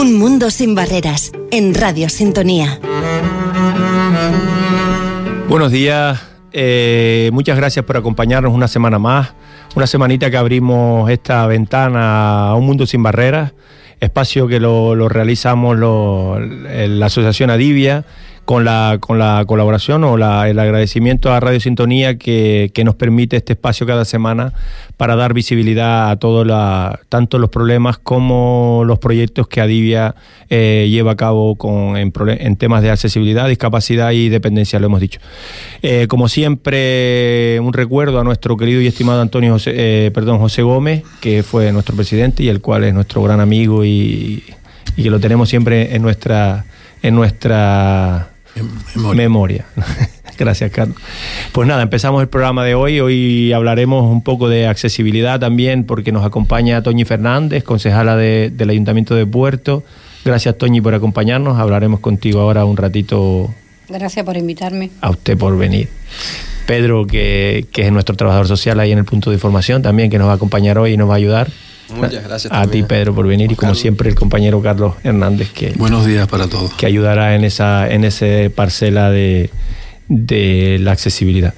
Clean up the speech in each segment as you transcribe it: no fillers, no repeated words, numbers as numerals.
Un mundo sin barreras, en Radio Sintonía. Buenos días, muchas gracias por acompañarnos una semana más, una semanita que abrimos esta ventana a un mundo sin barreras, espacio que lo realizamos la Asociación Adivia, con la colaboración o el agradecimiento a Radio Sintonía que nos permite este espacio cada semana para dar visibilidad a tanto los problemas como los proyectos que Adivia lleva a cabo en temas de accesibilidad, discapacidad y dependencia, lo hemos dicho. Como siempre, un recuerdo a nuestro querido y estimado José Gómez, que fue nuestro presidente y el cual es nuestro gran amigo y que lo tenemos siempre en nuestra memoria. Gracias, Carlos. Pues nada, empezamos el programa de hoy. Hoy hablaremos un poco de accesibilidad también, porque nos acompaña Toñi Fernández, concejala del Ayuntamiento de Puerto. Gracias, Toñi, por acompañarnos. Hablaremos contigo ahora un ratito. Gracias por invitarme. A usted por venir. Pedro, que es nuestro trabajador social ahí en el punto de información también, que nos va a acompañar hoy y nos va a ayudar. Muchas gracias a ti, Pedro, por venir, y como siempre el compañero Carlos Hernández, que buenos días para todos, que ayudará en esa parcela de la accesibilidad.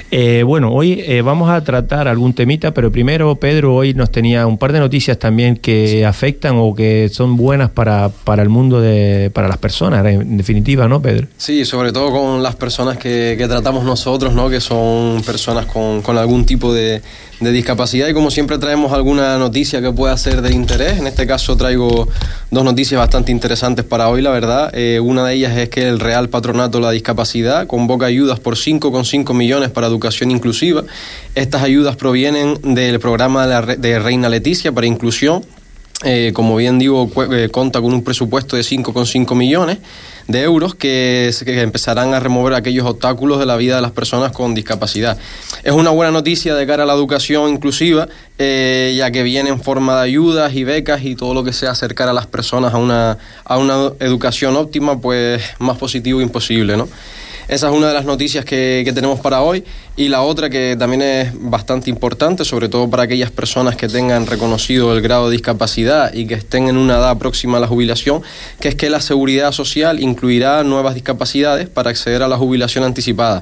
Hoy vamos a tratar algún temita, pero primero Pedro hoy nos tenía un par de noticias también que afectan o que son buenas para el mundo, para las personas, en definitiva, ¿no, Pedro? Sí, sobre todo con las personas que tratamos nosotros, ¿no? Que son personas con algún tipo de discapacidad, y como siempre traemos alguna noticia que pueda ser de interés. En este caso traigo dos noticias bastante interesantes para hoy, la verdad. Una de ellas es que el Real Patronato de la Discapacidad convoca ayudas por 5,5 millones para educación inclusiva. Estas ayudas provienen del programa de Reina Leticia para inclusión. Como bien digo, cuenta con un presupuesto de 5,5 millones de euros que empezarán a remover aquellos obstáculos de la vida de las personas con discapacidad. Es una buena noticia de cara a la educación inclusiva, ya que viene en forma de ayudas y becas y todo lo que sea acercar a las personas a una educación óptima, pues más positivo imposible, ¿no? Esa es una de las noticias que tenemos para hoy, y la otra que también es bastante importante, sobre todo para aquellas personas que tengan reconocido el grado de discapacidad y que estén en una edad próxima a la jubilación, que es que la Seguridad Social incluirá nuevas discapacidades para acceder a la jubilación anticipada.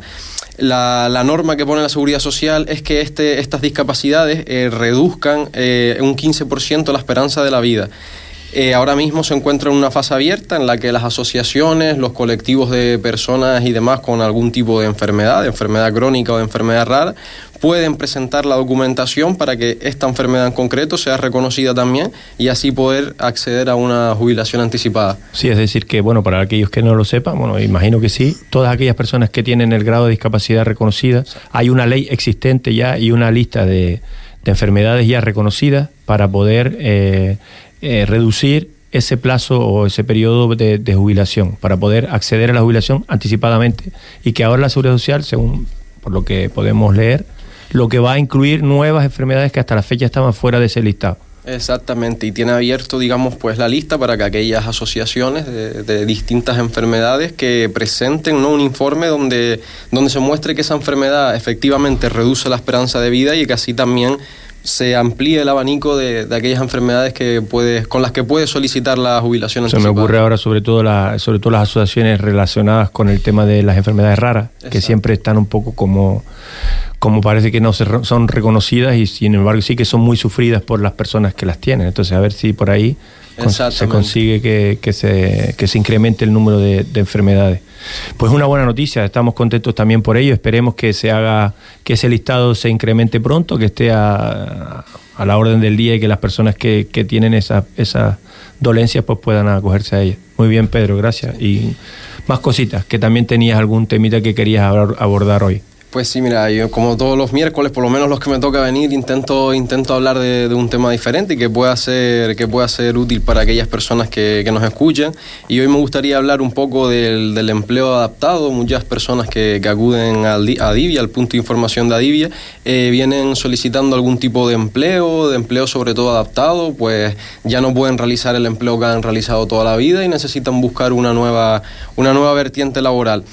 La norma que pone la Seguridad Social es que estas discapacidades reduzcan un 15% la esperanza de la vida. Ahora mismo se encuentra en una fase abierta en la que las asociaciones, los colectivos de personas y demás con algún tipo de enfermedad crónica o de enfermedad rara, pueden presentar la documentación para que esta enfermedad en concreto sea reconocida también y así poder acceder a una jubilación anticipada. Sí, es decir que, para aquellos que no lo sepan, imagino que sí, todas aquellas personas que tienen el grado de discapacidad reconocida, hay una ley existente ya y una lista de enfermedades ya reconocidas para poder reducir ese plazo o ese periodo de jubilación, para poder acceder a la jubilación anticipadamente, y que ahora la Seguridad Social, según por lo que podemos leer, lo que va a incluir nuevas enfermedades que hasta la fecha estaban fuera de ese listado. Exactamente, y tiene abierto, pues la lista para que aquellas asociaciones de distintas enfermedades que presenten, ¿no?, un informe donde se muestre que esa enfermedad efectivamente reduce la esperanza de vida y que así también se amplíe el abanico de aquellas enfermedades con las que puede solicitar la jubilación anticipada. Se me ocurre ahora sobre todo las asociaciones relacionadas con el tema de las enfermedades raras. Exacto. Que siempre están un poco como parece que no son reconocidas, y sin embargo sí que son muy sufridas por las personas que las tienen. Entonces a ver si por ahí se consigue que se incremente el número de enfermedades. Pues una buena noticia, estamos contentos también por ello. Esperemos que que ese listado se incremente pronto, que esté a la orden del día, y que las personas que tienen esas dolencias pues puedan acogerse a ellas. Muy bien, Pedro, gracias. Y más cositas, que también tenías algún temita que querías abordar hoy. Pues sí, mira, yo como todos los miércoles, por lo menos los que me toca venir, intento hablar de un tema diferente y que pueda ser útil para aquellas personas que nos escuchan. Y hoy me gustaría hablar un poco del empleo adaptado. Muchas personas que acuden a Adivia, al punto de información de Adivia, vienen solicitando algún tipo de empleo sobre todo adaptado, pues ya no pueden realizar el empleo que han realizado toda la vida y necesitan buscar una nueva vertiente laboral.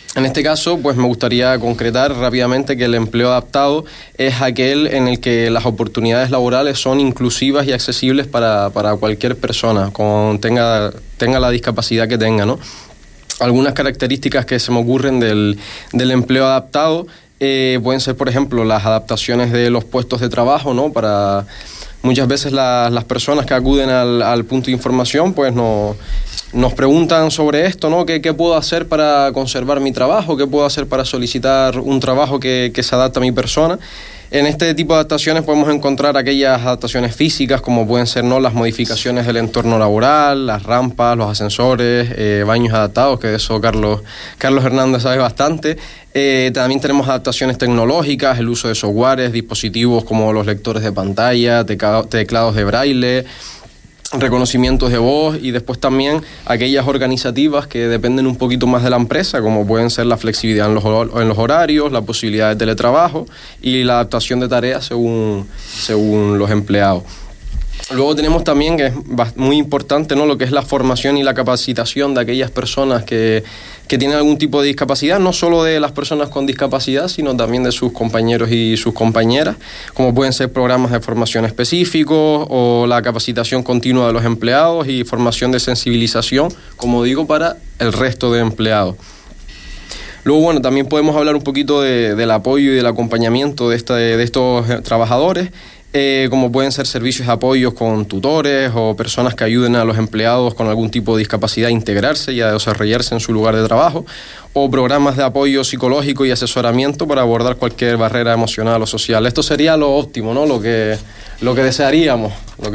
En este caso, pues me gustaría concretar rápidamente que el empleo adaptado es aquel en el que las oportunidades laborales son inclusivas y accesibles para cualquier persona, tenga la discapacidad que tenga, ¿no? Algunas características que se me ocurren del empleo adaptado pueden ser, por ejemplo, las adaptaciones de los puestos de trabajo, ¿no? Para muchas veces las personas que acuden al punto de información, pues nos preguntan sobre esto, ¿no? ¿Qué puedo hacer para conservar mi trabajo? ¿Qué puedo hacer para solicitar un trabajo que se adapte a mi persona? En este tipo de adaptaciones podemos encontrar aquellas adaptaciones físicas, como pueden ser, ¿no?, las modificaciones del entorno laboral, las rampas, los ascensores, baños adaptados, que de eso Carlos Hernández sabe bastante. También tenemos adaptaciones tecnológicas, el uso de softwares, dispositivos como los lectores de pantalla, teclados de braille, reconocimientos de voz, y después también aquellas organizativas que dependen un poquito más de la empresa, como pueden ser la flexibilidad en los horarios, la posibilidad de teletrabajo y la adaptación de tareas según los empleados. Luego tenemos también, que es muy importante, ¿no?, lo que es la formación y la capacitación de aquellas personas que tienen algún tipo de discapacidad, no solo de las personas con discapacidad, sino también de sus compañeros y sus compañeras, como pueden ser programas de formación específicos o la capacitación continua de los empleados y formación de sensibilización, como digo, para el resto de empleados. Luego, bueno, también podemos hablar un poquito del apoyo y del acompañamiento de estos trabajadores, como pueden ser servicios de apoyo con tutores o personas que ayuden a los empleados con algún tipo de discapacidad a integrarse y a desarrollarse en su lugar de trabajo, o programas de apoyo psicológico y asesoramiento para abordar cualquier barrera emocional o social. Esto sería lo óptimo, ¿no?, lo que desearíamos.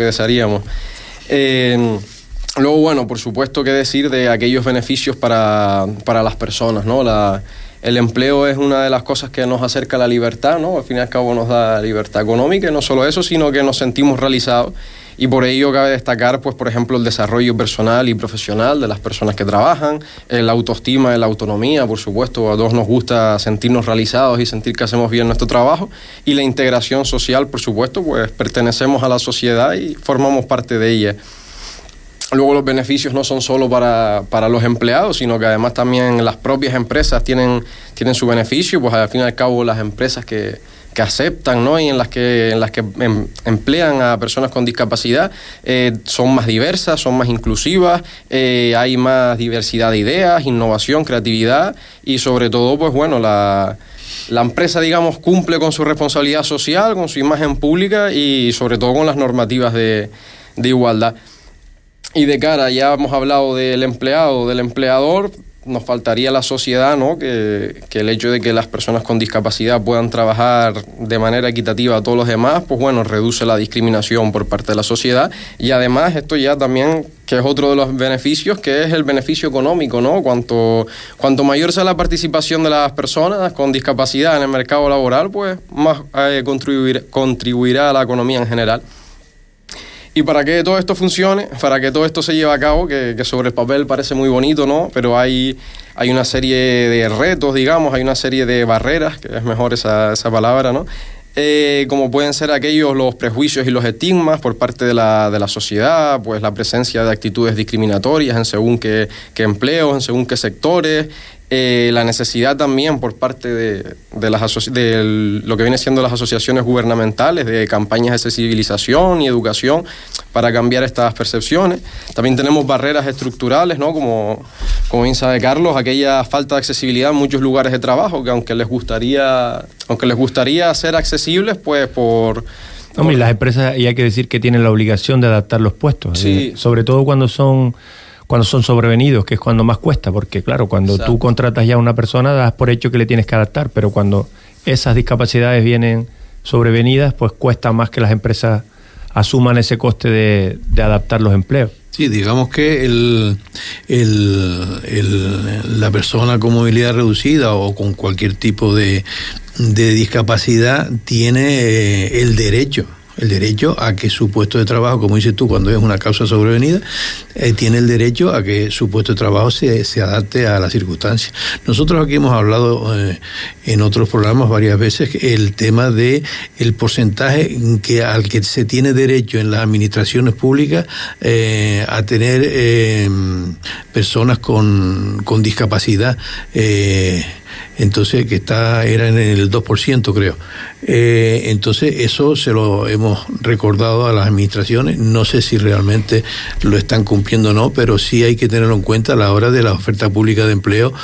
Luego, bueno, por supuesto, qué decir de aquellos beneficios para las personas, ¿no? El empleo es una de las cosas que nos acerca a la libertad, ¿no? Al fin y al cabo nos da libertad económica, y no solo eso, sino que nos sentimos realizados, y por ello cabe destacar, pues, por ejemplo, el desarrollo personal y profesional de las personas que trabajan, la autoestima, la autonomía, por supuesto, a todos nos gusta sentirnos realizados y sentir que hacemos bien nuestro trabajo, y la integración social, por supuesto, pues pertenecemos a la sociedad y formamos parte de ella. Luego, los beneficios no son solo para los empleados, sino que además también las propias empresas tienen su beneficio, pues al fin y al cabo las empresas que aceptan, ¿no?, y en las que emplean a personas con discapacidad son más diversas, son más inclusivas, hay más diversidad de ideas, innovación, creatividad, y sobre todo, pues bueno, la empresa, digamos, cumple con su responsabilidad social, con su imagen pública y sobre todo con las normativas de igualdad. Y de cara, ya hemos hablado del empleado, del empleador, nos faltaría la sociedad, ¿no?, que el hecho de que las personas con discapacidad puedan trabajar de manera equitativa a todos los demás, pues bueno, reduce la discriminación por parte de la sociedad, y además esto ya también, que es otro de los beneficios, que es el beneficio económico, ¿no? Cuanto mayor sea la participación de las personas con discapacidad en el mercado laboral, pues más contribuirá a la economía en general. Y para que todo esto funcione, para que todo esto se lleve a cabo, que sobre el papel parece muy bonito, ¿no?, pero hay una serie de retos, digamos, hay una serie de barreras, que es mejor esa palabra, ¿no?, como pueden ser los prejuicios y los estigmas por parte de la sociedad, pues la presencia de actitudes discriminatorias en según qué empleos, en según qué sectores, la necesidad también por parte de lo que viene siendo las asociaciones gubernamentales de campañas de sensibilización y educación para cambiar estas percepciones. También tenemos barreras estructurales, ¿no?, como bien sabe Carlos, aquella falta de accesibilidad en muchos lugares de trabajo, que aunque les gustaría ser accesibles, pues Hombre, las empresas, y hay que decir que tienen la obligación de adaptar los puestos, sí, sobre todo cuando son sobrevenidos, que es cuando más cuesta, porque claro, cuando tú contratas ya a una persona das por hecho que le tienes que adaptar, pero cuando esas discapacidades vienen sobrevenidas, pues cuesta más que las empresas asuman ese coste de adaptar los empleos. Sí, digamos que la persona con movilidad reducida o con cualquier tipo de discapacidad tiene el derecho a que su puesto de trabajo, como dices tú, cuando es una causa sobrevenida, tiene el derecho a que su puesto de trabajo se adapte a las circunstancias. Nosotros aquí hemos hablado en otros programas varias veces el tema de el porcentaje al que se tiene derecho en las administraciones públicas a tener personas con discapacidad, entonces que era en el 2%, creo. Entonces eso se lo hemos recordado a las administraciones. No sé si realmente lo están cumpliendo o no, pero sí hay que tenerlo en cuenta a la hora de la oferta pública de empleo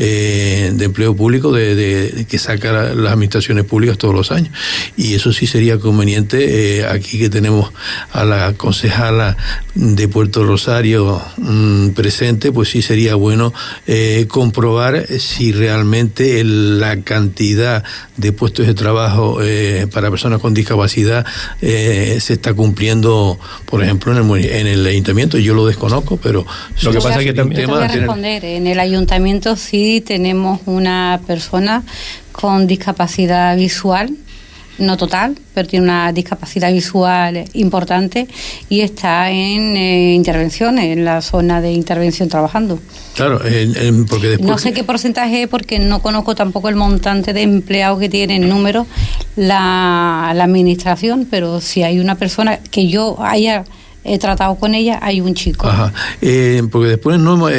público que saca las administraciones públicas todos los años. Y eso sí sería conveniente, aquí que tenemos a la concejala de Puerto Rosario presente, pues sí sería bueno comprobar si realmente la cantidad de puestos de trabajo para personas con discapacidad se está cumpliendo, por ejemplo, en el ayuntamiento. Yo lo desconozco, pero lo que pasa es que también te voy a responder. En el ayuntamiento sí tenemos una persona con discapacidad visual, no total, pero tiene una discapacidad visual importante y está en intervención, en la zona de intervención trabajando. Claro, porque después... No sé qué porcentaje, porque no conozco tampoco el montante de empleados que tiene en número la administración, pero si hay una persona que yo he tratado con ella, hay un chico. Ajá. Porque después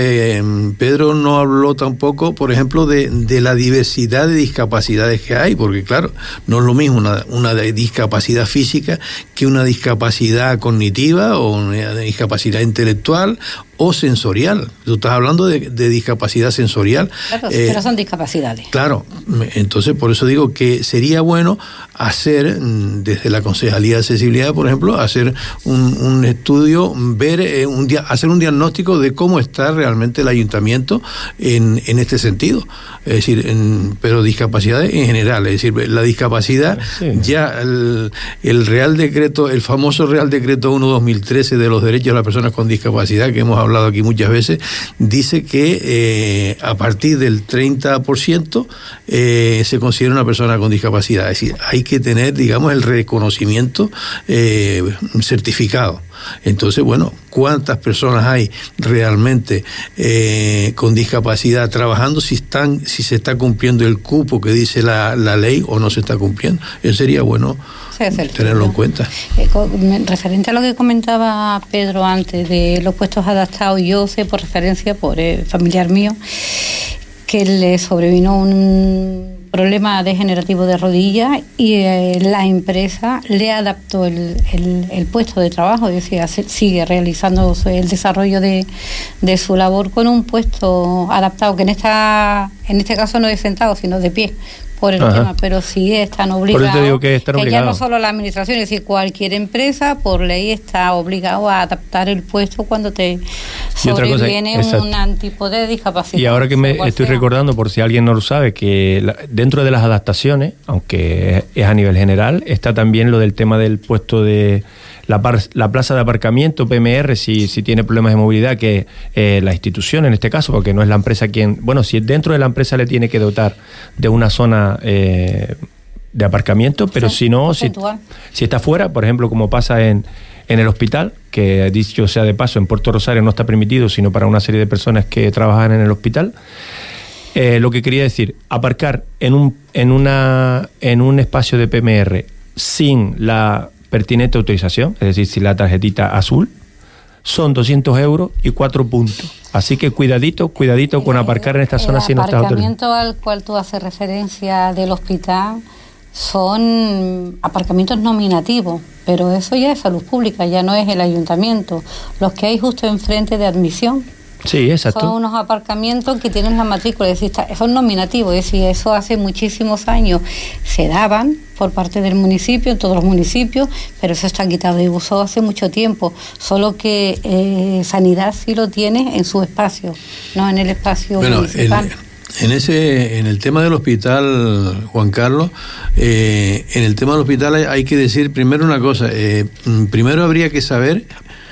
Pedro no habló tampoco, por ejemplo, de la diversidad de discapacidades que hay, porque claro, no es lo mismo una discapacidad física que una discapacidad cognitiva o una discapacidad intelectual o sensorial. Tú estás hablando de discapacidad sensorial. Claro, pero son discapacidades. Claro, entonces por eso digo que sería bueno hacer, desde la Concejalía de Accesibilidad, por ejemplo, hacer un estudio, hacer un diagnóstico de cómo está realmente el ayuntamiento en este sentido. Es decir, pero discapacidades en general, es decir, la discapacidad, sí. Ya el Real Decreto, el famoso Real Decreto 1/2013 de los derechos de las personas con discapacidad, que hemos hablado aquí muchas veces, dice que a partir del 30% se considera una persona con discapacidad. Es decir, hay que tener, digamos, el reconocimiento certificado. Entonces, bueno, ¿cuántas personas hay realmente con discapacidad trabajando, si se está cumpliendo el cupo que dice la ley o no se está cumpliendo? Eso sería bueno tenerlo en cuenta. Referente a lo que comentaba Pedro antes de los puestos adaptados, yo sé por referencia, por familiar mío, que le sobrevino un problema degenerativo de rodilla y la empresa le adaptó el puesto de trabajo, es decir, sigue realizando el desarrollo de su labor con un puesto adaptado, que en este caso no es sentado, sino de pie, por el tema, pero sí están obligados. Por eso te digo que están obligados. Ya no solo la administración, es decir, cualquier empresa por ley está obligado a adaptar el puesto cuando te sobreviene un tipo de discapacidad. Y ahora que me estoy recordando, por si alguien no lo sabe, que dentro de las adaptaciones, aunque es a nivel general, está también lo del tema del puesto de la plaza de aparcamiento, PMR, si tiene problemas de movilidad, que la institución en este caso, porque no es la empresa quien... Bueno, si dentro de la empresa le tiene que dotar de una zona de aparcamiento, pero sí, si no, si está fuera, por ejemplo, como pasa en el hospital, que dicho sea de paso, en Puerto Rosario no está permitido, sino para una serie de personas que trabajan en el hospital. Lo que quería decir, aparcar en un espacio de PMR sin la pertinente autorización, es decir, sin la tarjetita azul, son 200 euros y 4 puntos. Así que cuidadito con aparcar en esta zona si no estás autorizado. El aparcamiento al cual tú haces referencia del hospital son aparcamientos nominativos, pero eso ya es salud pública, ya no es el ayuntamiento. Los que hay justo enfrente de admisión. Sí, exacto. Son unos aparcamientos que tienen la matrícula, es decir, son nominativos, es decir, eso hace muchísimos años se daban por parte del municipio, en todos los municipios, pero eso está quitado de uso hace mucho tiempo, solo que Sanidad sí lo tiene en su espacio, no en el espacio municipal. En el tema del hospital, Juan Carlos, en el tema del hospital hay que decir primero una cosa, primero habría que saber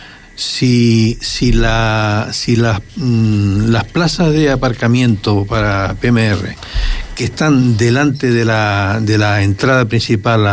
si las plazas de aparcamiento para PMR que están delante de la entrada principal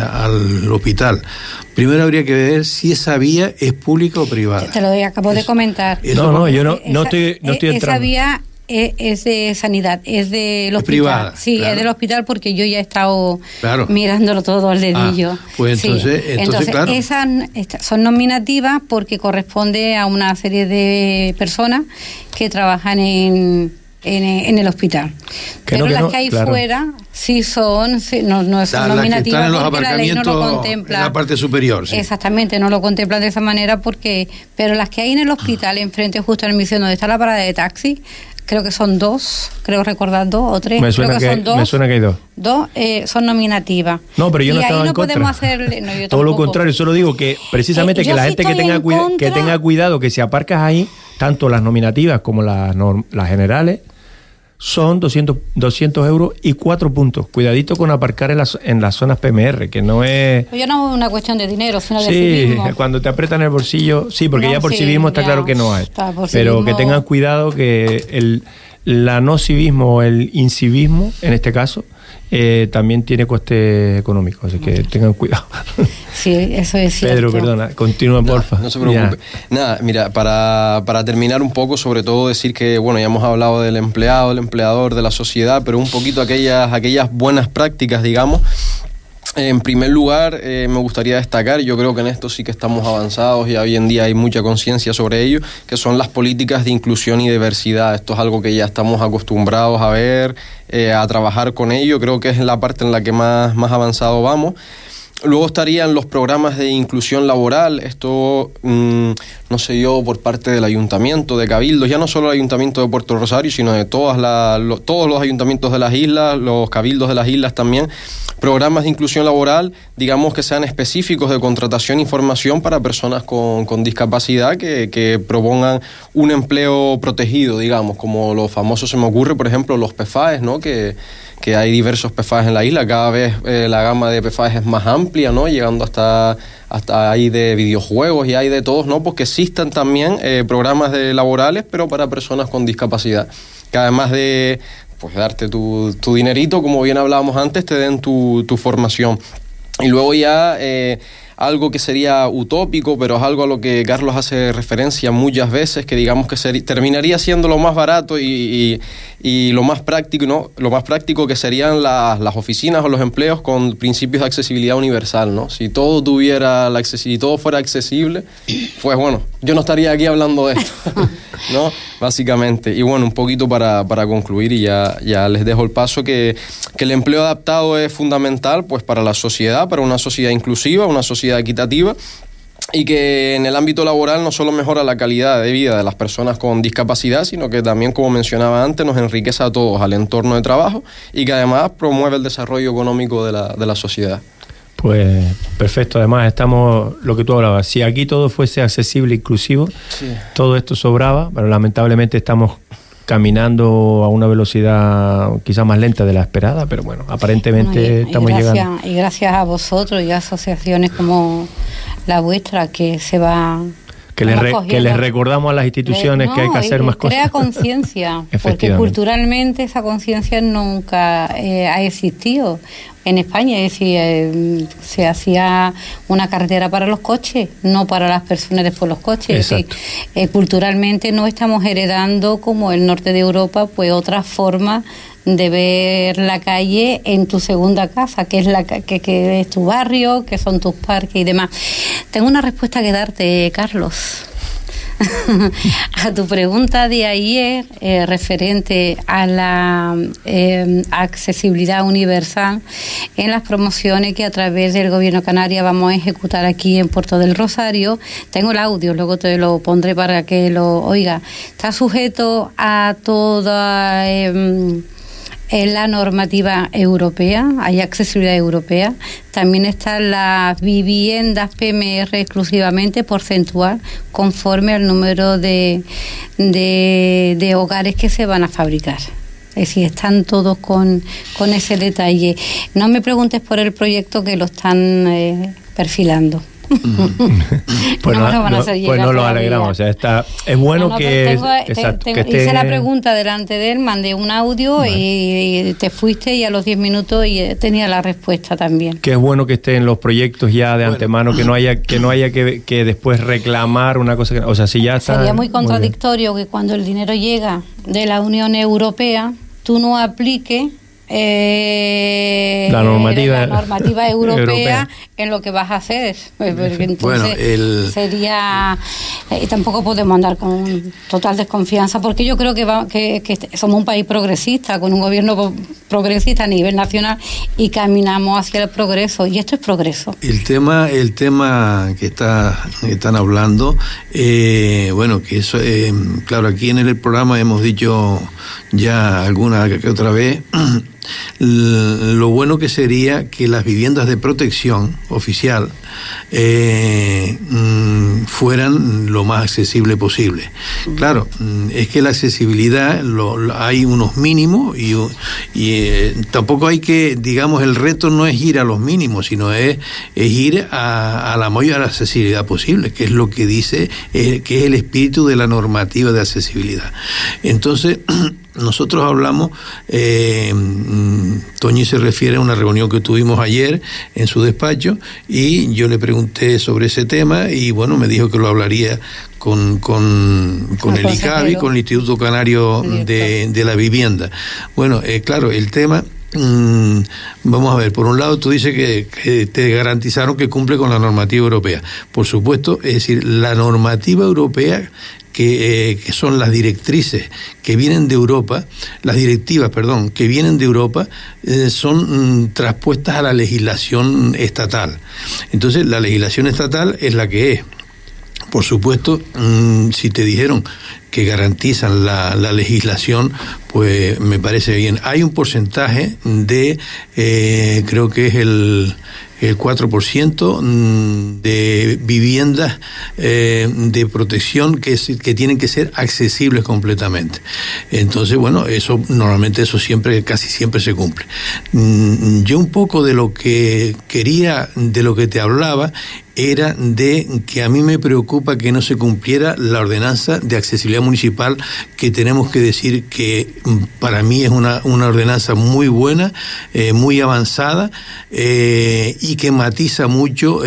al hospital. Primero habría que ver si esa vía es pública o privada. Te lo acabo de comentar. No, yo no estoy entrando. Esa vía es de sanidad, es del hospital. Privada, sí, claro. Es del hospital porque yo ya he estado claro. mirándolo todo al dedillo. Pues entonces claro. Esas son nominativas porque corresponde a una serie de personas que trabajan en el hospital. Pero las que hay fuera sí son, no son nominativas en los porque la ley no lo contempla. En la parte superior, sí. Exactamente, no lo contemplan de esa manera pero las que hay en el hospital, enfrente justo al misión donde está la parada de taxi, creo que son 2, creo recordar 2 o 3. Me suena que hay 2. 2 son nominativas. No, pero yo no estaba en contra. Podemos hacerle, no, yo todo lo tampoco. contrario, solo digo que precisamente que la gente que tenga cuidado, que si aparcas ahí, tanto las nominativas como las generales, son 200 euros y 4 puntos. Cuidadito con aparcar en las zonas PMR, que no es... Pues yo no es una cuestión de dinero, sino de civismo. Sí, cuando te apretan el bolsillo, sí, porque ya por civismo está claro que no hay. Pero que tengan cuidado que la no civismo o el incivismo, en este caso, también tiene coste económico, así que tengan cuidado. Sí, eso es cierto. Pedro, perdona, continúa, porfa. No se preocupe. Nada, mira, para terminar un poco, sobre todo decir que, bueno, ya hemos hablado del empleado, el empleador, de la sociedad, pero un poquito aquellas buenas prácticas, digamos. En primer lugar, me gustaría destacar, yo creo que en esto sí que estamos avanzados y hoy en día hay mucha conciencia sobre ello, que son las políticas de inclusión y diversidad. Esto es algo que ya estamos acostumbrados a ver, a trabajar con ello. Creo que es la parte en la que más avanzado vamos. Luego estarían los programas de inclusión laboral, esto, no sé yo, por parte del ayuntamiento, de cabildos, ya no solo el ayuntamiento de Puerto Rosario, sino de todos los ayuntamientos de las islas, los cabildos de las islas también, programas de inclusión laboral, digamos que sean específicos de contratación y formación para personas con discapacidad que propongan un empleo protegido, digamos, como los famosos, se me ocurre, por ejemplo, los PFAES, ¿no? Que hay diversos PFAES en la isla, cada vez la gama de PFAES es más amplia, ¿no? Llegando hasta ahí de videojuegos y hay de todos, ¿no? Porque existen también programas laborales, pero para personas con discapacidad, que además de pues darte tu dinerito, como bien hablábamos antes, te den tu formación. Y luego ya algo que sería utópico, pero es algo a lo que Carlos hace referencia muchas veces, que digamos que terminaría siendo lo más barato y lo más práctico, ¿no? Lo más práctico, que serían las oficinas o los empleos con principios de accesibilidad universal, ¿no? Si todo si todo fuera accesible, pues bueno, yo no estaría aquí hablando de esto, ¿no? Básicamente. Y bueno, un poquito para concluir y ya les dejo el paso, que el empleo adaptado es fundamental pues para la sociedad, para una sociedad inclusiva, una sociedad equitativa, y que en el ámbito laboral no solo mejora la calidad de vida de las personas con discapacidad, sino que también, como mencionaba antes, nos enriquece a todos al entorno de trabajo y que además promueve el desarrollo económico de la sociedad. Pues perfecto, además estamos, lo que tú hablabas, si aquí todo fuese accesible e inclusivo, sí, todo esto sobraba, pero lamentablemente estamos caminando a una velocidad quizás más lenta de la esperada, pero bueno, aparentemente estamos llegando. Y gracias a vosotros y a asociaciones como la vuestra que se va... Que les recordamos a las instituciones que hay que hacer más cosas. Crea conciencia, porque culturalmente esa conciencia nunca ha existido en España. Es decir, se hacía una carretera para los coches, no para las personas después los coches. Exacto. Es decir, culturalmente no estamos heredando, como el norte de Europa, pues otra forma de ver la calle en tu segunda casa, que es tu barrio, que son tus parques y demás. Tengo una respuesta que darte, Carlos. A tu pregunta de ayer referente a la accesibilidad universal en las promociones que a través del Gobierno Canaria vamos a ejecutar aquí en Puerto del Rosario. Tengo el audio, luego te lo pondré para que lo oiga. Está sujeto a toda en la normativa europea, hay accesibilidad europea. También están las viviendas PMR exclusivamente porcentual, conforme al número de hogares que se van a fabricar. Es decir, están todos con ese detalle. No me preguntes por el proyecto, que lo están perfilando. Pues no me lo van a hacer llegar. Pues no lo todavía. alegramos. O sea, es bueno que hice la pregunta delante de él, mandé un audio y te fuiste y a los 10 minutos y tenía la respuesta también. Que es bueno que estén los proyectos ya de antemano, que no haya que después reclamar una cosa que, o sea, si ya está. Sería muy contradictorio que cuando el dinero llega de la Unión Europea tú no apliques la normativa europea en lo que vas a hacer, porque entonces sería tampoco podemos andar con total desconfianza, porque yo creo que somos un país progresista, con un gobierno progresista a nivel nacional, y caminamos hacia el progreso, y esto es progreso. El tema que están hablando, que eso, claro, aquí en el programa hemos dicho ya alguna que otra vez. Lo bueno que sería que las viviendas de protección oficial fueran lo más accesible posible. Claro, es que la accesibilidad hay unos mínimos y tampoco hay que, digamos, el reto no es ir a los mínimos, sino es ir a la mayor accesibilidad posible, que es lo que dice, que es el espíritu de la normativa de accesibilidad. Entonces, nosotros hablamos, Toñi se refiere a una reunión que tuvimos ayer en su despacho, y yo le pregunté sobre ese tema y bueno, me dijo que lo hablaría con el ICABI, con el Instituto Canario de la Vivienda. Bueno, claro, el tema, vamos a ver, por un lado tú dices que te garantizaron que cumple con la normativa europea. Por supuesto, es decir, la normativa europea que son las directrices que vienen de Europa, las directivas, perdón, que vienen de Europa, son traspuestas a la legislación estatal. Entonces, la legislación estatal es la que es. Por supuesto, si te dijeron que garantizan la legislación, pues me parece bien. Hay un porcentaje de, creo que es el 4% de viviendas de protección que tienen que ser accesibles completamente. Entonces, bueno, eso normalmente casi siempre se cumple. Yo un poco de lo que te hablaba era de que a mí me preocupa que no se cumpliera la ordenanza de accesibilidad municipal, que tenemos que decir que para mí es una ordenanza muy buena, muy avanzada, y que matiza mucho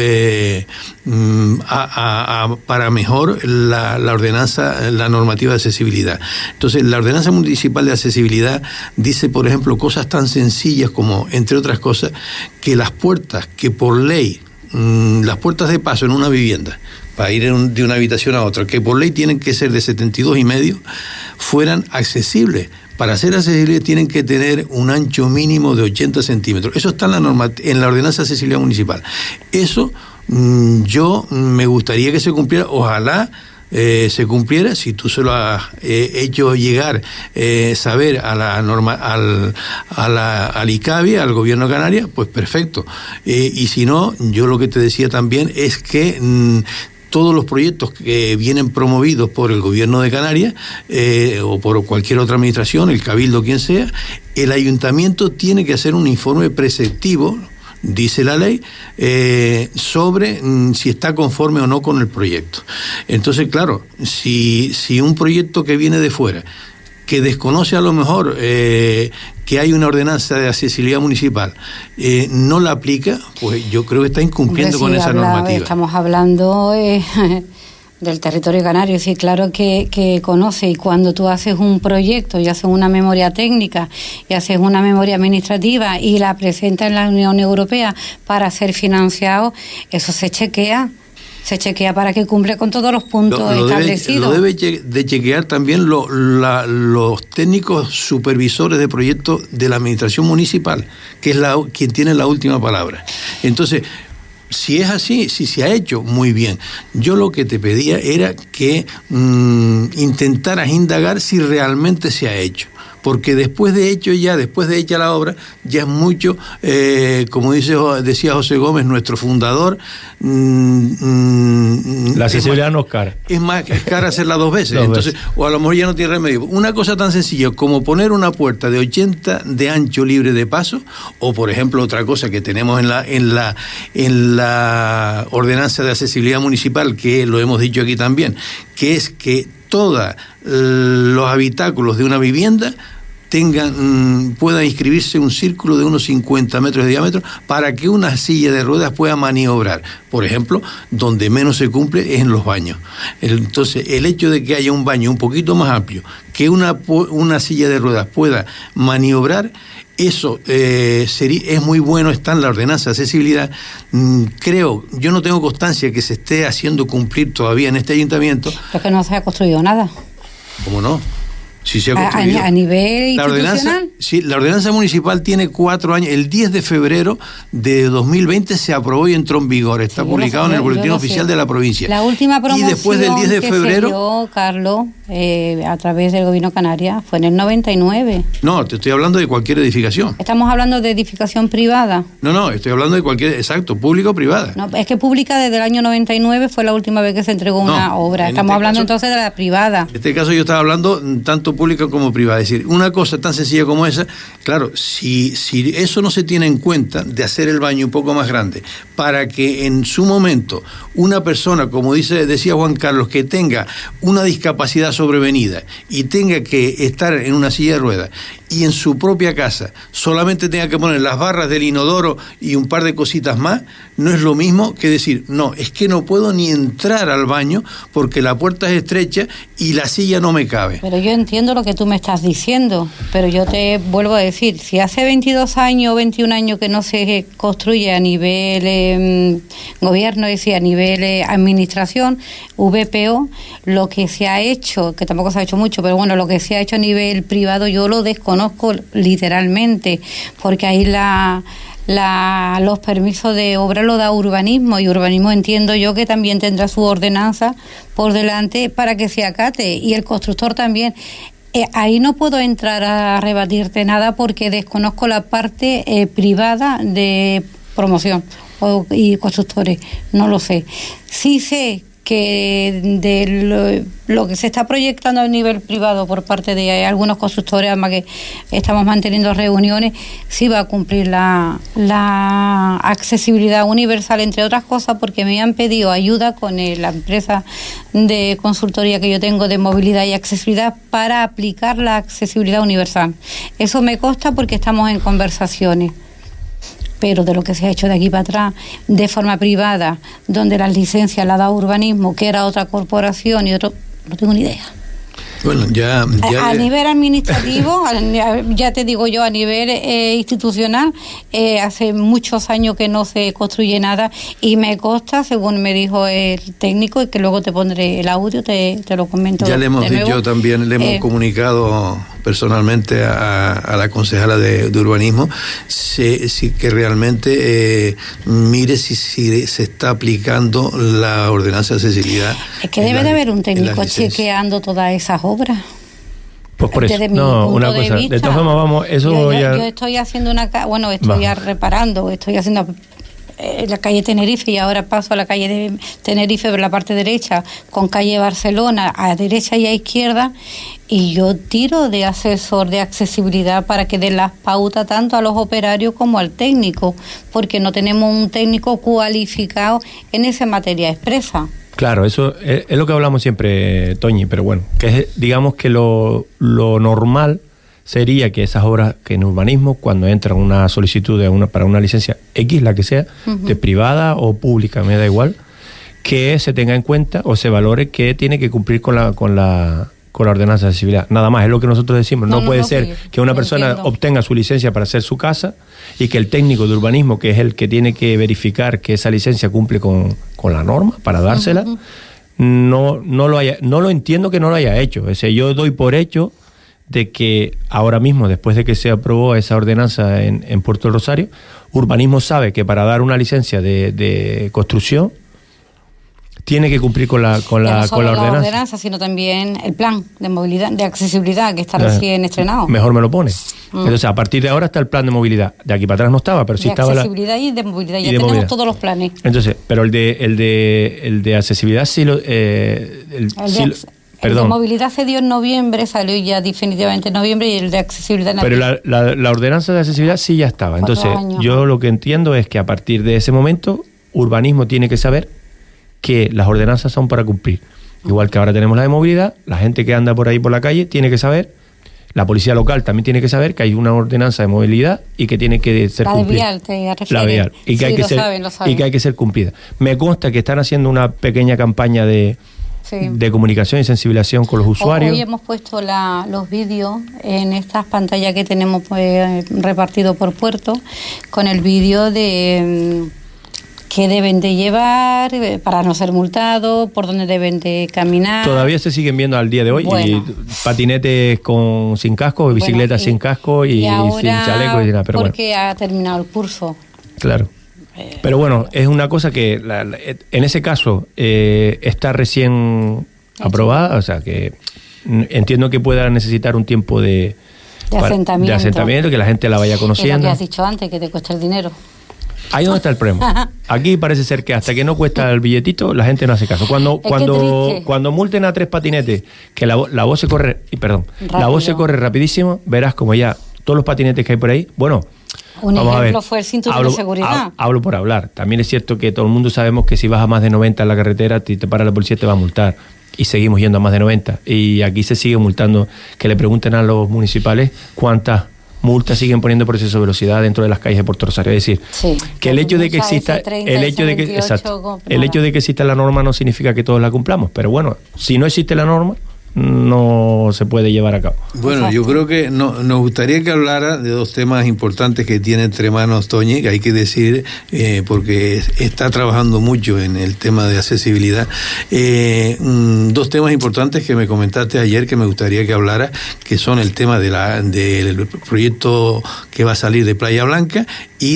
para mejor la ordenanza, la normativa de accesibilidad. Entonces, la ordenanza municipal de accesibilidad dice, por ejemplo, cosas tan sencillas como, entre otras cosas, que las puertas que por ley, las puertas de paso en una vivienda para ir de una habitación a otra, que por ley tienen que ser de 72,5, fueran accesibles. Para ser accesibles tienen que tener un ancho mínimo de 80 centímetros. Eso está en la ordenanza de accesibilidad municipal. Eso yo me gustaría que se cumpliera. Ojalá se cumpliera. Si tú se lo has hecho llegar, saber a la norma, al ICABI, al gobierno de Canarias, pues perfecto. Y si no, yo lo que te decía también es que todos los proyectos que vienen promovidos por el gobierno de Canarias o por cualquier otra administración, el cabildo, quien sea, el ayuntamiento tiene que hacer un informe preceptivo, dice la ley, sobre si está conforme o no con el proyecto. Entonces, claro, si un proyecto que viene de fuera, que desconoce a lo mejor que hay una ordenanza de accesibilidad municipal, no la aplica, pues yo creo que está incumpliendo con esa normativa. Estamos hablando del territorio canario, sí, claro que conoce, y cuando tú haces un proyecto y haces una memoria técnica y haces una memoria administrativa y la presentas en la Unión Europea para ser financiado, eso se chequea para que cumple con todos los puntos establecidos. Lo debe de chequear también los técnicos supervisores de proyectos de la administración municipal, que es quien tiene la última palabra. Entonces, si es así, si se ha hecho, muy bien. Yo lo que te pedía era que intentaras indagar si realmente se ha hecho. porque después de hecha la obra, ya es mucho, como decía José Gómez, nuestro fundador. La accesibilidad no es cara. Es cara hacerla 2 veces. Entonces, o a lo mejor ya no tiene remedio. Una cosa tan sencilla como poner una puerta de 80 de ancho libre de paso, o por ejemplo otra cosa que tenemos en la ordenanza de accesibilidad municipal, que lo hemos dicho aquí también, que es que todos los habitáculos de una vivienda pueda inscribirse un círculo de unos 50 metros de diámetro para que una silla de ruedas pueda maniobrar. Por ejemplo, donde menos se cumple es en los baños. Entonces, el hecho de que haya un baño un poquito más amplio, que una silla de ruedas pueda maniobrar, eso es muy bueno, está en la ordenanza de accesibilidad. Creo, yo no tengo constancia que se esté haciendo cumplir todavía en este ayuntamiento. Porque no se ha construido nada. ¿Cómo no? Sí, se ha construido. A nivel institucional. La ordenanza municipal tiene 4 años. El 10 de febrero de 2020 se aprobó y entró en vigor. Está publicado en el boletín oficial de la provincia. La última promoción y después del 10 de febrero, se dio, Carlos, a través del Gobierno Canarias, fue en el 99. No, te estoy hablando de cualquier edificación. Estamos hablando de edificación privada. No, estoy hablando de cualquier, exacto, pública o privada. No, es que pública desde el año 99 fue la última vez que se entregó una obra. Estamos hablando entonces de la privada. En este caso yo estaba hablando tanto pública como privada. Es decir, una cosa tan sencilla como esa, claro, si eso no se tiene en cuenta, de hacer el baño un poco más grande, para que en su momento una persona, como decía Juan Carlos, que tenga una discapacidad sobrevenida y tenga que estar en una silla de ruedas y en su propia casa solamente tenga que poner las barras del inodoro y un par de cositas más, no es lo mismo que decir, no, es que no puedo ni entrar al baño porque la puerta es estrecha y la silla no me cabe. Pero yo entiendo lo que tú me estás diciendo, pero yo te vuelvo a decir, si hace 22 años o 21 años que no se construye a nivel gobierno, es decir, a nivel administración, VPO, lo que se ha hecho, que tampoco se ha hecho mucho, pero bueno, lo que se ha hecho a nivel privado yo lo desconozco literalmente, porque ahí los permisos de obra lo da urbanismo, y urbanismo entiendo yo que también tendrá su ordenanza por delante para que se acate, y el constructor también. Ahí no puedo entrar a rebatirte nada porque desconozco la parte privada de promoción y constructores, no lo sé. Sí sé que de lo que se está proyectando a nivel privado por parte de algunos constructores, además que estamos manteniendo reuniones, sí va a cumplir la accesibilidad universal, entre otras cosas, porque me han pedido ayuda con la empresa de consultoría que yo tengo de movilidad y accesibilidad para aplicar la accesibilidad universal. Eso me consta porque estamos en conversaciones. Pero de lo que se ha hecho de aquí para atrás, de forma privada, donde las licencias las da urbanismo, que era otra corporación y otro, no tengo ni idea. Bueno, a nivel administrativo, ya te digo yo, a nivel institucional, hace muchos años que no se construye nada, y me consta, según me dijo el técnico, y que luego te pondré el audio, te lo comento. Ya le hemos dicho también, le hemos comunicado personalmente a la concejala de urbanismo, que realmente mire si se está aplicando la ordenanza de accesibilidad. Es que debe de haber un técnico chequeando todas esas obras. Pues por eso, una cosa, de todas formas vamos, eso yo estoy haciendo reparando, estoy haciendo la calle Tenerife, y ahora paso a la calle de Tenerife por la parte derecha, con calle Barcelona a derecha y a izquierda, y yo tiro de asesor de accesibilidad para que den las pautas tanto a los operarios como al técnico, porque no tenemos un técnico cualificado en esa materia expresa. Claro, eso es lo que hablamos siempre, Toñi, pero bueno, que es, digamos que lo normal sería que esas obras, que en urbanismo, cuando entra una solicitud para una licencia X, la que sea, de privada o pública, me da igual, que se tenga en cuenta o se valore que tiene que cumplir con la ordenanza de accesibilidad. Nada más, es lo que nosotros decimos. No puede ser que una persona obtenga su licencia para hacer su casa y que el técnico de urbanismo, que es el que tiene que verificar que esa licencia cumple con la norma para dársela, no lo entiendo que no lo haya hecho. O sea, yo doy por hecho de que ahora mismo, después de que se aprobó esa ordenanza en Puerto del Rosario, urbanismo sabe que para dar una licencia de construcción tiene que cumplir con la ordenanza, sino también el plan de movilidad, de accesibilidad que está recién estrenado. Mejor me lo pone. Entonces, a partir de ahora está el plan de movilidad. De aquí para atrás no estaba, pero sí estaba accesibilidad y de movilidad. Ya tenemos todos los planes. Entonces, pero el de accesibilidad sí lo... El de movilidad se dio en noviembre, salió ya definitivamente en noviembre, y el de accesibilidad en abril. Pero la ordenanza de accesibilidad sí ya estaba. Entonces, yo lo que entiendo es que a partir de ese momento, urbanismo tiene que saber que las ordenanzas son para cumplir. Igual que ahora tenemos la de movilidad, la gente que anda por ahí por la calle tiene que saber, la policía local también tiene que saber que hay una ordenanza de movilidad y que tiene que ser cumplida. La de vial, la vial. Y que, sí, y que hay que ser cumplida. Me consta que están haciendo una pequeña campaña de comunicación y sensibilización con los usuarios. Hoy hemos puesto los vídeos en estas pantallas que tenemos repartido por puerto, con el vídeo de qué deben de llevar para no ser multados, por dónde deben de caminar. Todavía se siguen viendo al día de hoy, y patinetes sin casco, bicicletas sin casco y sin chaleco y nada. Pero porque ha terminado el curso. Claro. Pero bueno, es una cosa que en ese caso está recién aprobada, o sea que entiendo que pueda necesitar un tiempo de asentamiento, que la gente la vaya conociendo. Es lo que has dicho antes, que te cuesta el dinero. Ahí donde está el problema. Aquí parece ser que hasta que no cuesta el billetito, la gente no hace caso. Cuando multen a 3 patinetes, que la voz se corre, la voz se corre rapidísimo, verás como ya todos los patinetes que hay por ahí, vamos ejemplo fue el cinturón de seguridad. Hablo por hablar. También es cierto que todo el mundo sabemos que si vas a más de 90 en la carretera, te para la policía, te va a multar. Y seguimos yendo a más de 90. Y aquí se sigue multando. Que le pregunten a los municipales cuántas multas siguen poniendo por exceso de velocidad dentro de las calles de Puerto Rosario. Es decir, que el hecho de que exista el hecho de que exista la norma no significa que todos la cumplamos. Pero bueno, si no existe la norma, no se puede llevar a cabo. Bueno, yo creo que nos gustaría que hablara de 2 temas importantes que tiene entre manos Toñi, que hay que decir, porque está trabajando mucho en el tema de accesibilidad. 2 temas importantes que me comentaste ayer que me gustaría que hablara, que son el tema del proyecto que va a salir de Playa Blanca y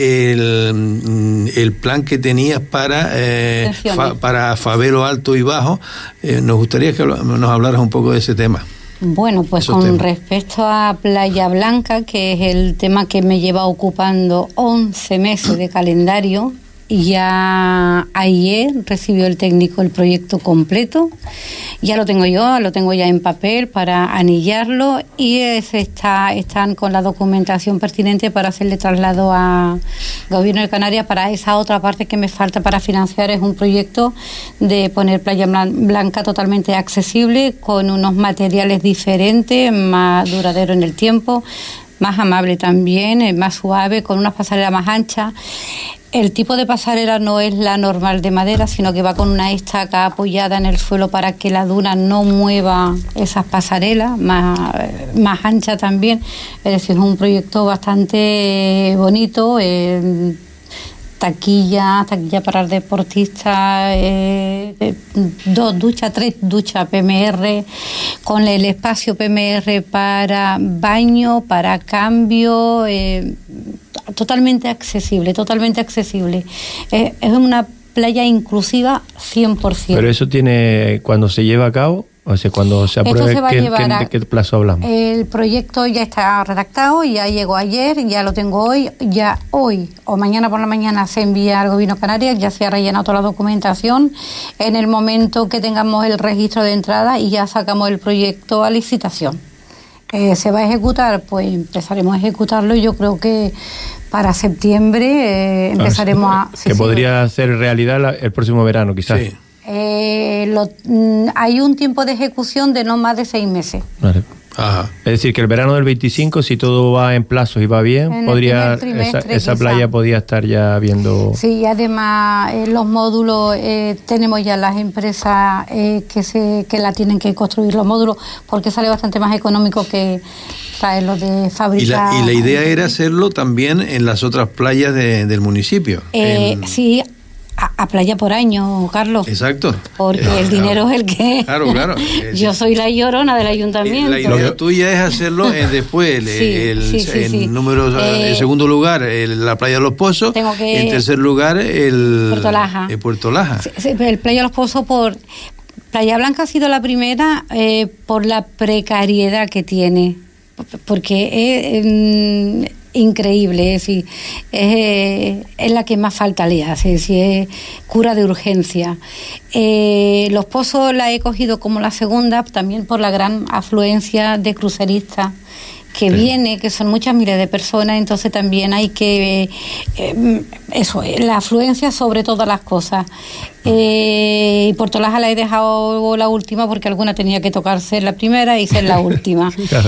el plan que tenías para Fabelo Alto y Bajo. Nos gustaría que nos hablaras un poco de ese tema. Bueno, pues con respecto a Playa Blanca, que es el tema que me lleva ocupando 11 meses de calendario, ya ayer recibió el técnico el proyecto completo, ya lo tengo ya en papel para anillarlo, y están con la documentación pertinente para hacerle traslado a Gobierno de Canarias para esa otra parte que me falta para financiar. Es un proyecto de poner Playa Blanca totalmente accesible, con unos materiales diferentes, más duradero en el tiempo, más amable también, más suave, con unas pasarelas más anchas. El tipo de pasarela no es la normal de madera, sino que va con una estaca apoyada en el suelo para que la duna no mueva esas pasarelas, más ancha también. Es decir, es un proyecto bastante bonito. Taquilla para deportistas, 2 duchas, 3 duchas PMR, con el espacio PMR para baño, para cambio, totalmente accesible. Es una playa inclusiva 100%. Pero eso tiene, cuando se lleva a cabo, o sea, cuando se apruebe, ¿de qué plazo hablamos? El proyecto ya está redactado, ya llegó ayer, ya lo tengo hoy, ya hoy o mañana por la mañana se envía al Gobierno de Canarias, ya se ha rellenado toda la documentación. En el momento que tengamos el registro de entrada y ya sacamos el proyecto a licitación. ¿Se va a ejecutar? Pues empezaremos a ejecutarlo, y yo creo que para septiembre empezaremos podría ser realidad el próximo verano, quizás. Sí. Hay un tiempo de ejecución de no más de 6 meses. Vale. Ajá. Es decir, que el verano del 25, si todo va en plazo y va bien, esa playa podría estar ya viendo... Sí, y además los módulos, tenemos ya las empresas que la tienen que construir los módulos, porque sale bastante más económico que traerlos de fábrica. Y la idea era hacerlo también en las otras playas del municipio. Sí. a playa por año, Carlos. Exacto. Porque el dinero es el que... Claro. Yo soy la llorona del ayuntamiento. La idea tuya es hacerlo después, el segundo lugar, la playa de los Pozos, en tercer lugar, Puerto Laja. El playa de los Pozos Playa Blanca ha sido la primera por la precariedad que tiene, porque es increíble, es decir, es la que más falta le hace, es decir, es cura de urgencia. Los Pozos la he cogido como la segunda, también por la gran afluencia de cruceristas que viene, que son muchas miles de personas, entonces también hay que la afluencia sobre todas las cosas. Y Puerto Laja la he dejado la última porque alguna tenía que tocar ser la primera y ser la última. Claro.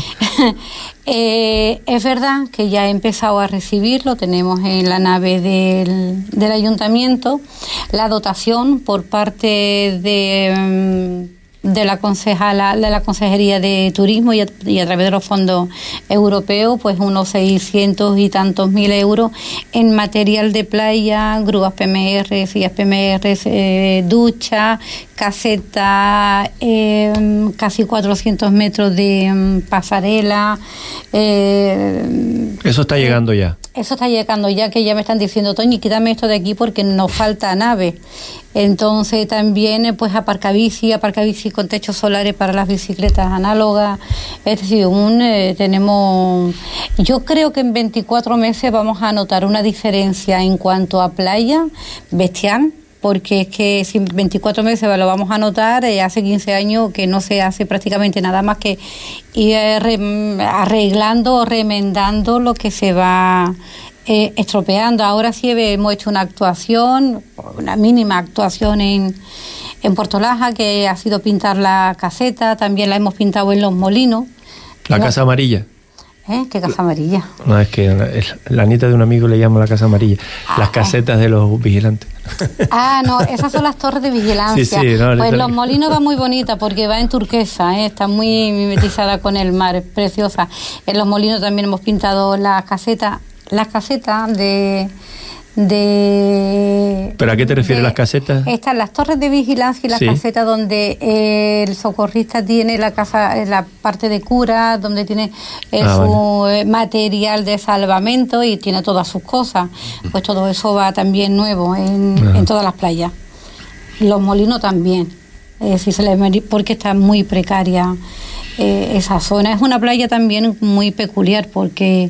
Es verdad que ya he empezado a recibirlo, tenemos en la nave del ayuntamiento la dotación por parte de la Consejería de Turismo y a través de los fondos europeos, pues unos 600 y tantos mil euros en material de playa, grúas PMR, sillas PMR, ducha, caseta, casi 400 metros de pasarela. Eso está llegando ya. Eso está llegando ya, que ya me están diciendo, Toñi, quítame esto de aquí porque nos falta nave. Entonces también pues aparcabici con techos solares para las bicicletas análogas. Es decir, yo creo que en 24 meses vamos a notar una diferencia en cuanto a playa bestial, porque es que si 24 meses lo vamos a notar, hace 15 años que no se hace prácticamente nada más que ir arreglando o remendando lo que se va estropeando. Ahora sí hemos hecho una mínima actuación en Puerto Laja, que ha sido pintar la caseta, también la hemos pintado en Los Molinos. La Casa Amarilla. ¿Qué Casa Amarilla? No, es que la nieta de un amigo le llama la Casa Amarilla. Las casetas de los vigilantes. No, esas son las torres de vigilancia. Sí, pues Los Molinos va muy bonita porque va en turquesa, está muy mimetizada con el mar, es preciosa. En Los Molinos también hemos pintado las casetas de... ¿Pero a qué te refieres las casetas? Están las torres de vigilancia y las casetas donde el socorrista tiene la parte de cura, donde tiene su material de salvamento y tiene todas sus cosas. Pues todo eso va también nuevo en todas las playas. Los Molinos también, porque está muy precaria. Esa zona es una playa también muy peculiar porque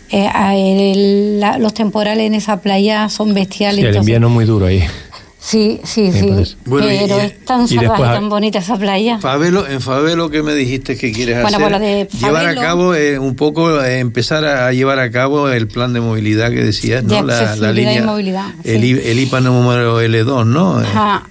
los temporales en esa playa son bestiales. Sí, el invierno es muy duro ahí. Sí. Bueno, pero es tan salvaje, tan bonita esa playa. En Fabelo, ¿qué me dijiste que quieres hacer? Pues de llevar a cabo empezar a llevar a cabo el plan de movilidad que decías, ¿no? La línea, y movilidad, el IPA número L2, ¿no? Ajá.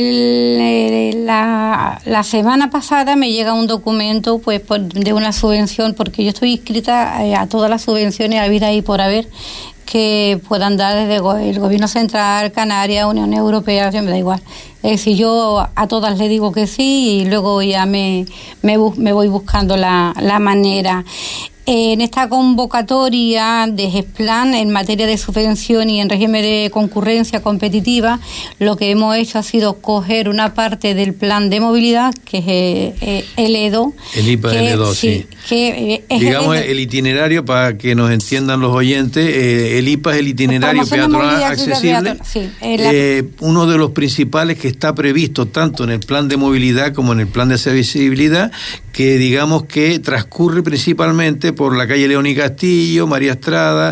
La semana pasada me llega un documento pues de una subvención, porque yo estoy inscrita a todas las subvenciones habidas y por haber que puedan dar desde el Gobierno Central, Canarias, Unión Europea, me da igual. Si yo a todas le digo que sí y luego ya me voy buscando la manera. En esta convocatoria de GESPLAN, en materia de subvención y en régimen de concurrencia competitiva, lo que hemos hecho ha sido coger una parte del plan de movilidad, que es el EDO. El IPA L2, sí. Que es digamos el itinerario, para que nos entiendan los oyentes, el IPA es el itinerario peatonal accesible, uno de los principales que está previsto tanto en el plan de movilidad como en el plan de accesibilidad, que digamos que transcurre principalmente por la calle León y Castillo, María Estrada,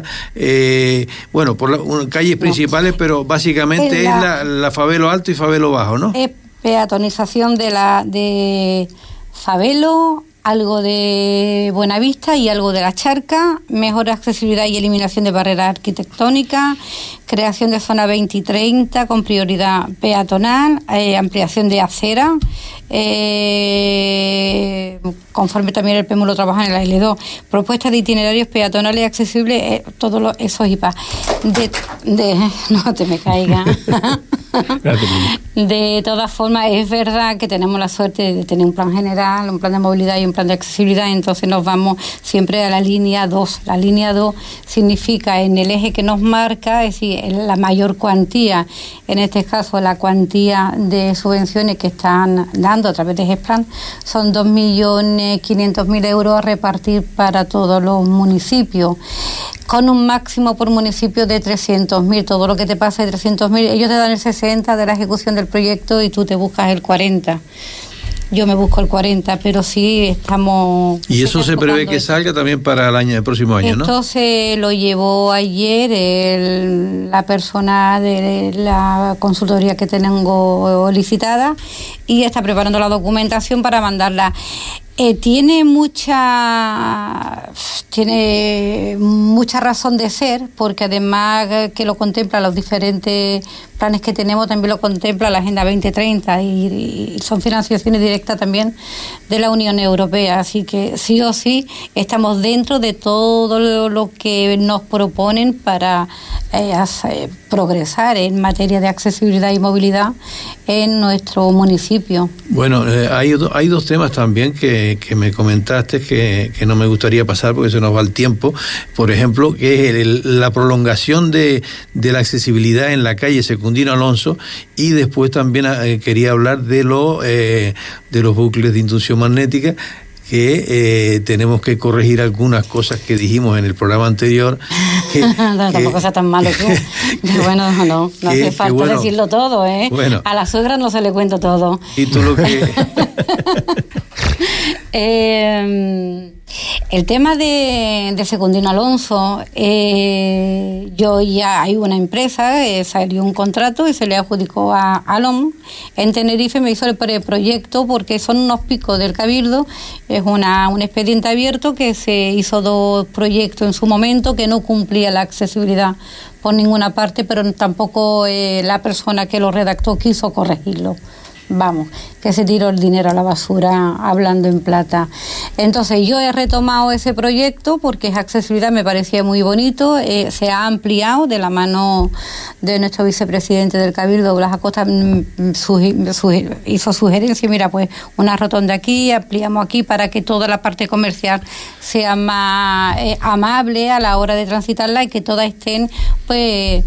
por calles principales, pero básicamente es la Fabelo Alto y Fabelo Bajo, ¿no? Es peatonización de Fabelo, algo de Buenavista y algo de La Charca, mejor accesibilidad y eliminación de barreras arquitectónicas, creación de zona 20 y 30 con prioridad peatonal, ampliación de acera, conforme también el PEMU lo trabaja en la L2, propuestas de itinerarios peatonales accesibles, todos esos IPA. No te me caigas. De todas formas, es verdad que tenemos la suerte de tener un plan general, un plan de movilidad y un plan de accesibilidad, entonces nos vamos siempre a la línea 2. La línea 2 significa en el eje que nos marca, es decir, la mayor cuantía, en este caso la cuantía de subvenciones que están dando a través de GESPLAN, son 2.500.000 euros a repartir para todos los municipios, con un máximo por municipio de 300.000. Todo lo que te pasa de 300.000, ellos te dan el 60 de la ejecución del proyecto y tú te buscas el 40. Yo me busco el 40, pero sí estamos... Y eso se prevé que salga también para el próximo año, ¿no? Esto se lo llevó ayer la persona de la consultoría que tengo licitada y está preparando la documentación para mandarla. Tiene mucha razón de ser, porque además que lo contempla los diferentes planes que tenemos, también lo contempla la Agenda 2030 y son financiaciones directas también de la Unión Europea, así que sí o sí estamos dentro de todo lo que nos proponen para progresar en materia de accesibilidad y movilidad en nuestro municipio. Bueno, hay dos temas también que me comentaste que no me gustaría pasar porque se nos va el tiempo. Por ejemplo, que es la prolongación de la accesibilidad en la calle Secundino Alonso, y después también quería hablar de los bucles de inducción magnética, que tenemos que corregir algunas cosas que dijimos en el programa anterior. Tampoco sea tan malo tú. Bueno, no hace falta decirlo todo, ¿eh? Bueno, a la suegra no se le cuenta todo. Y tú lo que... El tema de Secundino Alonso, yo ya hay una empresa, salió un contrato y se le adjudicó a Alom en Tenerife, me hizo el preproyecto porque son unos picos del Cabildo, es un expediente abierto que se hizo 2 proyectos en su momento que no cumplía la accesibilidad por ninguna parte, pero tampoco la persona que lo redactó quiso corregirlo. Vamos, que se tiró el dinero a la basura, hablando en plata. Entonces yo he retomado ese proyecto porque es accesibilidad, me parecía muy bonito, se ha ampliado de la mano de nuestro vicepresidente del Cabildo, Blas Acosta, hizo sugerencia, mira, pues una rotonda aquí, ampliamos aquí para que toda la parte comercial sea más amable a la hora de transitarla y que todas estén pues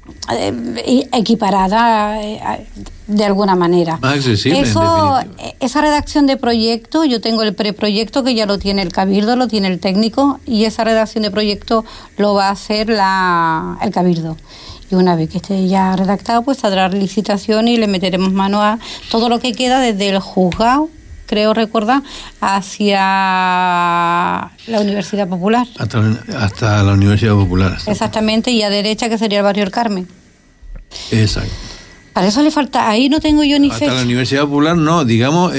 equiparada de alguna manera. Más accesible. Esa redacción de proyecto, yo tengo el preproyecto que ya lo tiene el Cabildo, lo tiene el técnico, y esa redacción de proyecto lo va a hacer el Cabildo. Y una vez que esté ya redactado, pues saldrá licitación y le meteremos mano a todo lo que queda desde el juzgado, creo recordar, hacia la Universidad Popular. Hasta la Universidad Popular. Exactamente, y a derecha, que sería el barrio El Carmen. Exacto. Para eso le falta, ahí no tengo yo ni fecha. Hasta la Universidad Popular no, digamos,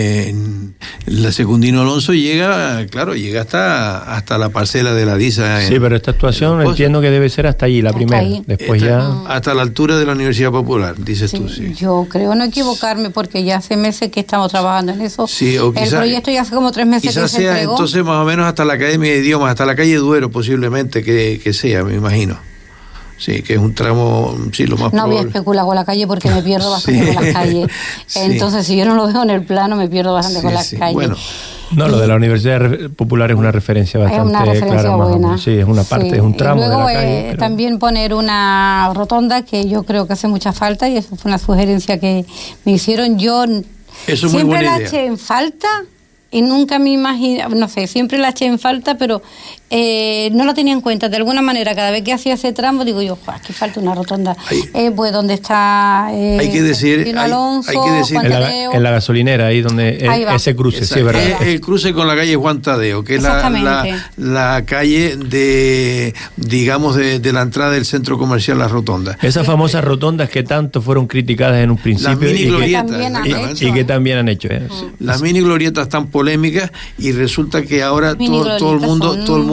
la Secundino Alonso llega hasta la parcela de la DISA. Sí, pero esta actuación entiendo que debe ser hasta allí, la primera. Ahí. Después hasta la altura de la Universidad Popular, dices tú, sí. Yo creo no equivocarme porque ya hace meses que estamos trabajando en eso. Sí, o quizás, el proyecto ya hace como 3 meses que se entregó. Entonces más o menos hasta la Academia de Idiomas, hasta la calle Duero posiblemente que sea, me imagino. Sí, que es un tramo, sí, lo más probable. No voy a especular con la calle porque me pierdo bastante con las calles. Entonces, si yo no lo veo en el plano, me pierdo bastante con las calles. Bueno. No, lo de la Universidad Popular es una referencia bastante clara. Es una referencia buena. Sí, es una parte, es un tramo. Y luego, de la calle. Pero... también poner una rotonda que yo creo que hace mucha falta, y eso fue una sugerencia que me hicieron. Yo eso siempre la eché en falta y nunca me imaginé, no sé, siempre la eché en falta, pero no lo tenía en cuenta. De alguna manera, cada vez que hacía ese tramo, digo yo, aquí falta una rotonda. Pues donde está hay que decir, Alonso, hay que decir en la gasolinera, ahí donde ese cruce, sí, ¿verdad? El cruce con la calle Juan Tadeo, que es la calle de, digamos, de la entrada del centro comercial La Rotonda. Esas famosas rotondas que tanto fueron criticadas en un principio. Las mini glorietas. Y que también han hecho. Las mini glorietas tan polémicas, y resulta que ahora todo el mundo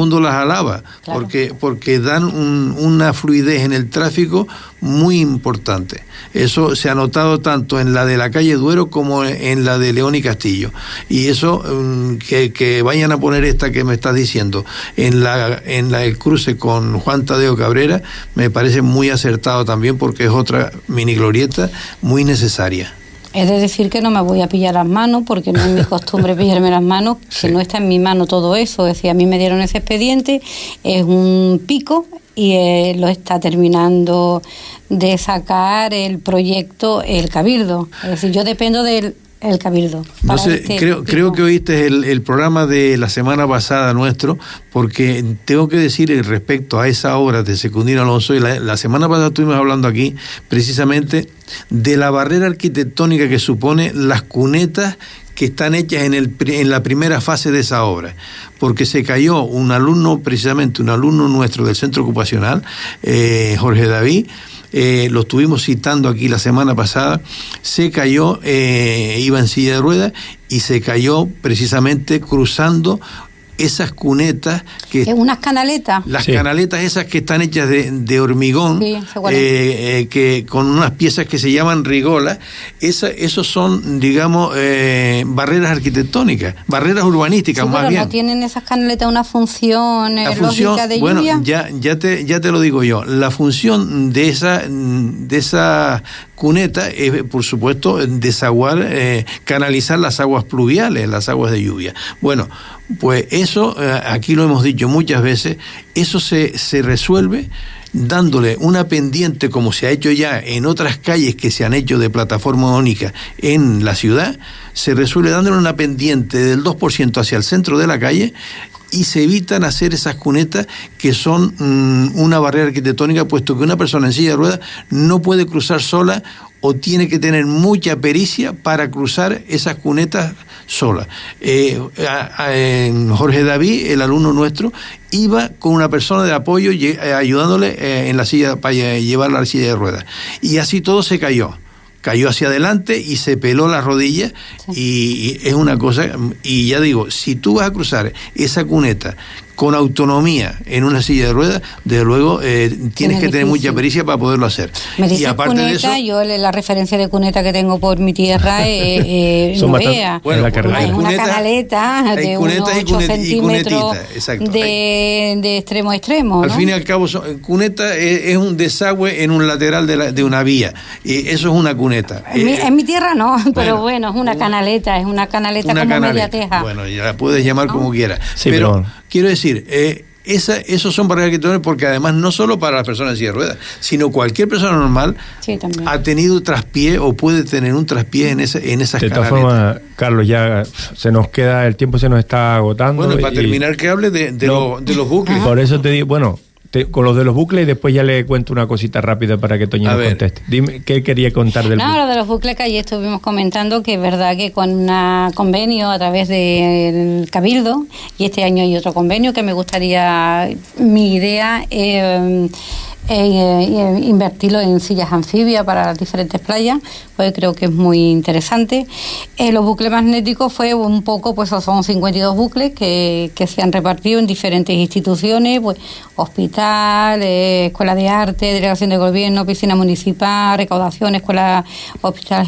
mundo las alaba, claro, porque dan una fluidez en el tráfico muy importante. Eso se ha notado tanto en la de la calle Duero como en la de León y Castillo. Y eso, que vayan a poner esta que me estás diciendo en el cruce con Juan Tadeo Cabrera, me parece muy acertado también, porque es otra mini glorieta muy necesaria. He de decir que no me voy a pillar las manos, porque no es mi costumbre pillarme las manos, sí, que no está en mi mano todo eso. Es decir, a mí me dieron ese expediente, es un pico, y lo está terminando de sacar el proyecto el Cabildo. Es decir, yo dependo del Cabildo. No sé, creo que oíste el programa de la semana pasada nuestro, porque tengo que decir respecto a esa obra de Secundino Alonso, y la semana pasada estuvimos hablando aquí precisamente de la barrera arquitectónica que supone las cunetas que están hechas en la primera fase de esa obra, porque se cayó un alumno nuestro del centro ocupacional, Jorge David, lo estuvimos citando aquí la semana pasada, se cayó, iba en silla de ruedas y se cayó precisamente cruzando esas cunetas que unas canaletas, las canaletas esas que están hechas de hormigón, sí, que con unas piezas que se llaman rigolas. Esos son, digamos, barreras arquitectónicas, barreras urbanísticas, sí, más bien. ¿No tienen esas canaletas una función lógica de lluvia? Bueno, ya te lo digo yo. La función de esa cuneta es, por supuesto, desaguar, canalizar las aguas pluviales, las aguas de lluvia. Bueno, pues eso, aquí lo hemos dicho muchas veces, eso se resuelve dándole una pendiente, como se ha hecho ya en otras calles que se han hecho de plataforma única en la ciudad, se resuelve dándole una pendiente del 2% hacia el centro de la calle, y se evitan hacer esas cunetas que son una barrera arquitectónica, puesto que una persona en silla de ruedas no puede cruzar sola, o tiene que tener mucha pericia para cruzar esas cunetas sola. Jorge David, el alumno nuestro, iba con una persona de apoyo ayudándole en la silla, para llevarla a la silla de ruedas, y así todo se cayó hacia adelante y se peló la rodilla, sí. Y es una cosa, y ya digo, si tú vas a cruzar esa cuneta con autonomía en una silla de ruedas, desde luego tienes que tener mucha pericia para poderlo hacer. Me dices, y aparte cuneta, de eso, yo la referencia de cuneta que tengo por mi tierra es Novea. Bueno, hay una canaleta de unos 8 centímetros de extremo a extremo, ¿no? Al fin y al cabo, cuneta es un desagüe en un lateral de una vía. Eso es una cuneta. En mi tierra no, pero bueno, es una canaleta como media teja. Bueno, ya la puedes llamar como quieras. Sí, pero quiero decir, esos son barreras arquitectónicas, porque además no solo para las personas en silla de ruedas, sino cualquier persona normal, sí, ha tenido traspié o puede tener un traspié en esas canaletas. De todas formas, Carlos, ya el tiempo se nos está agotando. Bueno, y para terminar, que hable de los bucles. Por eso te digo, bueno, con los de los bucles, y después ya le cuento una cosita rápida para que Toño nos conteste. Dime, ¿qué quería contar del bucle? Lo de los bucles, que ayer estuvimos comentando, que es verdad que con un convenio a través del Cabildo, y este año hay otro convenio que me gustaría, mi idea invertirlo en sillas anfibias para las diferentes playas, pues creo que es muy interesante. Los bucles magnéticos fue un poco, pues son 52 bucles que se han repartido en diferentes instituciones, pues hospital, escuela de arte, delegación de gobierno, piscina municipal, recaudación, escuela, hospital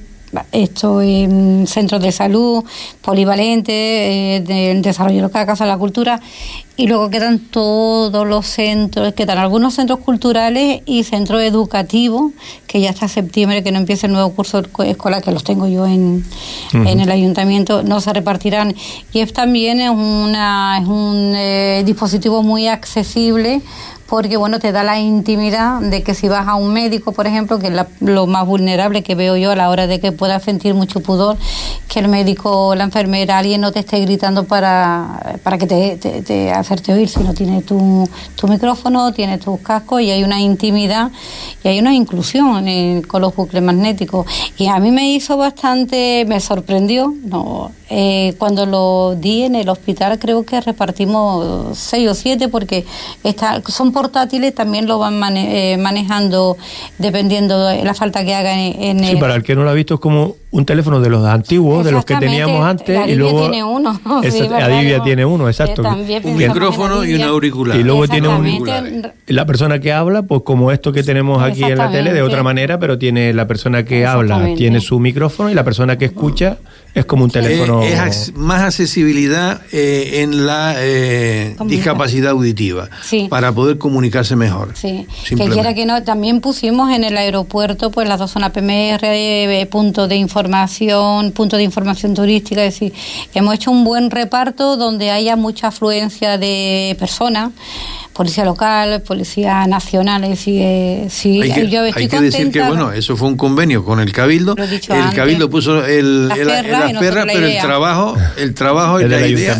centros de salud, polivalentes, del desarrollo local, casa de la cultura, y luego quedan todos los centros, quedan algunos centros culturales y centros educativos, que ya hasta septiembre, que no empiece el nuevo curso escolar, que los tengo yo en el ayuntamiento, no se repartirán. Y también es un dispositivo muy accesible, porque bueno, te da la intimidad de que si vas a un médico, por ejemplo, que es lo más vulnerable que veo yo a la hora de que puedas sentir mucho pudor, que el médico o la enfermera, alguien no te esté gritando para que te hacerte oír, sino tiene tu micrófono, tiene tus cascos, y hay una intimidad y hay una inclusión con los bucles magnéticos. Y a mí me sorprendió, cuando lo di en el hospital, creo que repartimos 6 o 7, porque son portátiles, también lo van manejando dependiendo de la falta que haga en Sí, para el que no lo ha visto, es como un teléfono de los antiguos, de los que teníamos antes, y luego tiene uno. Adivia tiene uno, exacto. Un micrófono y un auricular. Y luego tiene la persona que habla, pues como esto que tenemos aquí en la tele, de otra manera, pero tiene la persona que habla, tiene su micrófono, y la persona que escucha es como un teléfono. Es más accesibilidad en la discapacidad auditiva, para poder comunicarse mejor. Sí, que quiera que no, también pusimos en el aeropuerto pues las 2 zonas PMR, punto de información turística, es decir, hemos hecho un buen reparto donde haya mucha afluencia de personas, policía local, policía nacional, es decir, yo estoy contenta. Hay que decir que bueno, eso fue un convenio con el Cabildo. El Cabildo puso las perras, pero el trabajo y la idea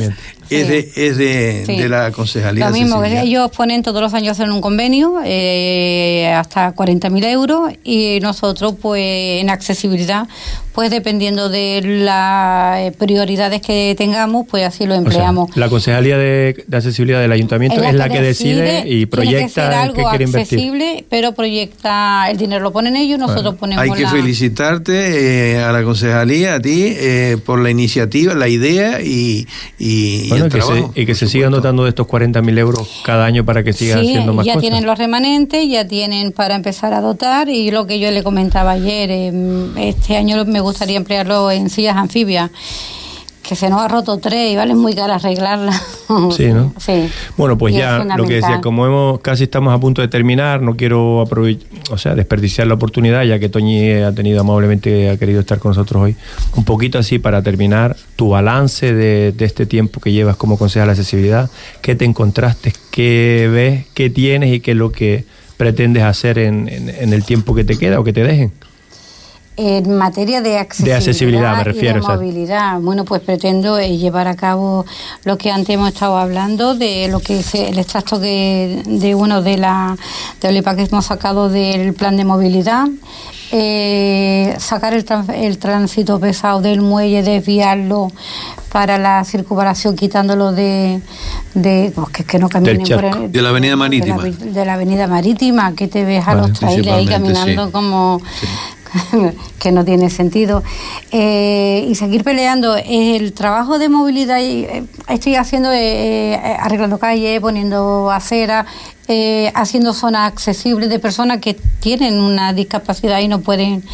es de la concejalía. Lo mismo, ellos ponen todos los años en un convenio hasta 40.000 euros, y nosotros pues en accesibilidad, pues dependiendo de las prioridades que tengamos, pues así lo empleamos. O sea, la concejalía de accesibilidad del ayuntamiento es la que decide y proyecta en qué quiere invertir. Accesible, pero proyecta, el dinero lo ponen ellos, nosotros ponemos. Hay que felicitarte a la concejalía, a ti, por la iniciativa, la idea y el trabajo. Y que se sigan dotando de estos 40.000 euros cada año para que siga haciendo más cosas. Ya tienen los remanentes, ya tienen para empezar a dotar, y lo que yo le comentaba ayer, este año me gustaría emplearlo en sillas anfibias, que se nos ha roto 3 y vale muy caro arreglarlas. Sí, ¿no? Sí. Bueno, pues ya lo que decía, como casi estamos a punto de terminar, no quiero desperdiciar la oportunidad, ya que Toñi ha querido estar con nosotros hoy. Un poquito así para terminar, tu balance de este tiempo que llevas como concejal de accesibilidad, ¿qué te encontraste? ¿Qué ves? ¿Qué tienes? ¿Y qué es lo que pretendes hacer en el tiempo que te queda o que te dejen? En materia de accesibilidad me refiero, y de movilidad, bueno, pues pretendo llevar a cabo lo que antes hemos estado hablando, de lo que es el extracto de uno de la OLEPA que hemos sacado del plan de movilidad, sacar el tránsito pesado del muelle, desviarlo para la circunvalación, quitándolo de que no caminen por de la avenida marítima. De la avenida marítima, que te ves a los trailers ahí caminando como... que no tiene sentido, y seguir peleando. El trabajo de movilidad estoy haciendo, arreglando calles, poniendo aceras, haciendo zonas accesibles de personas que tienen una discapacidad y no pueden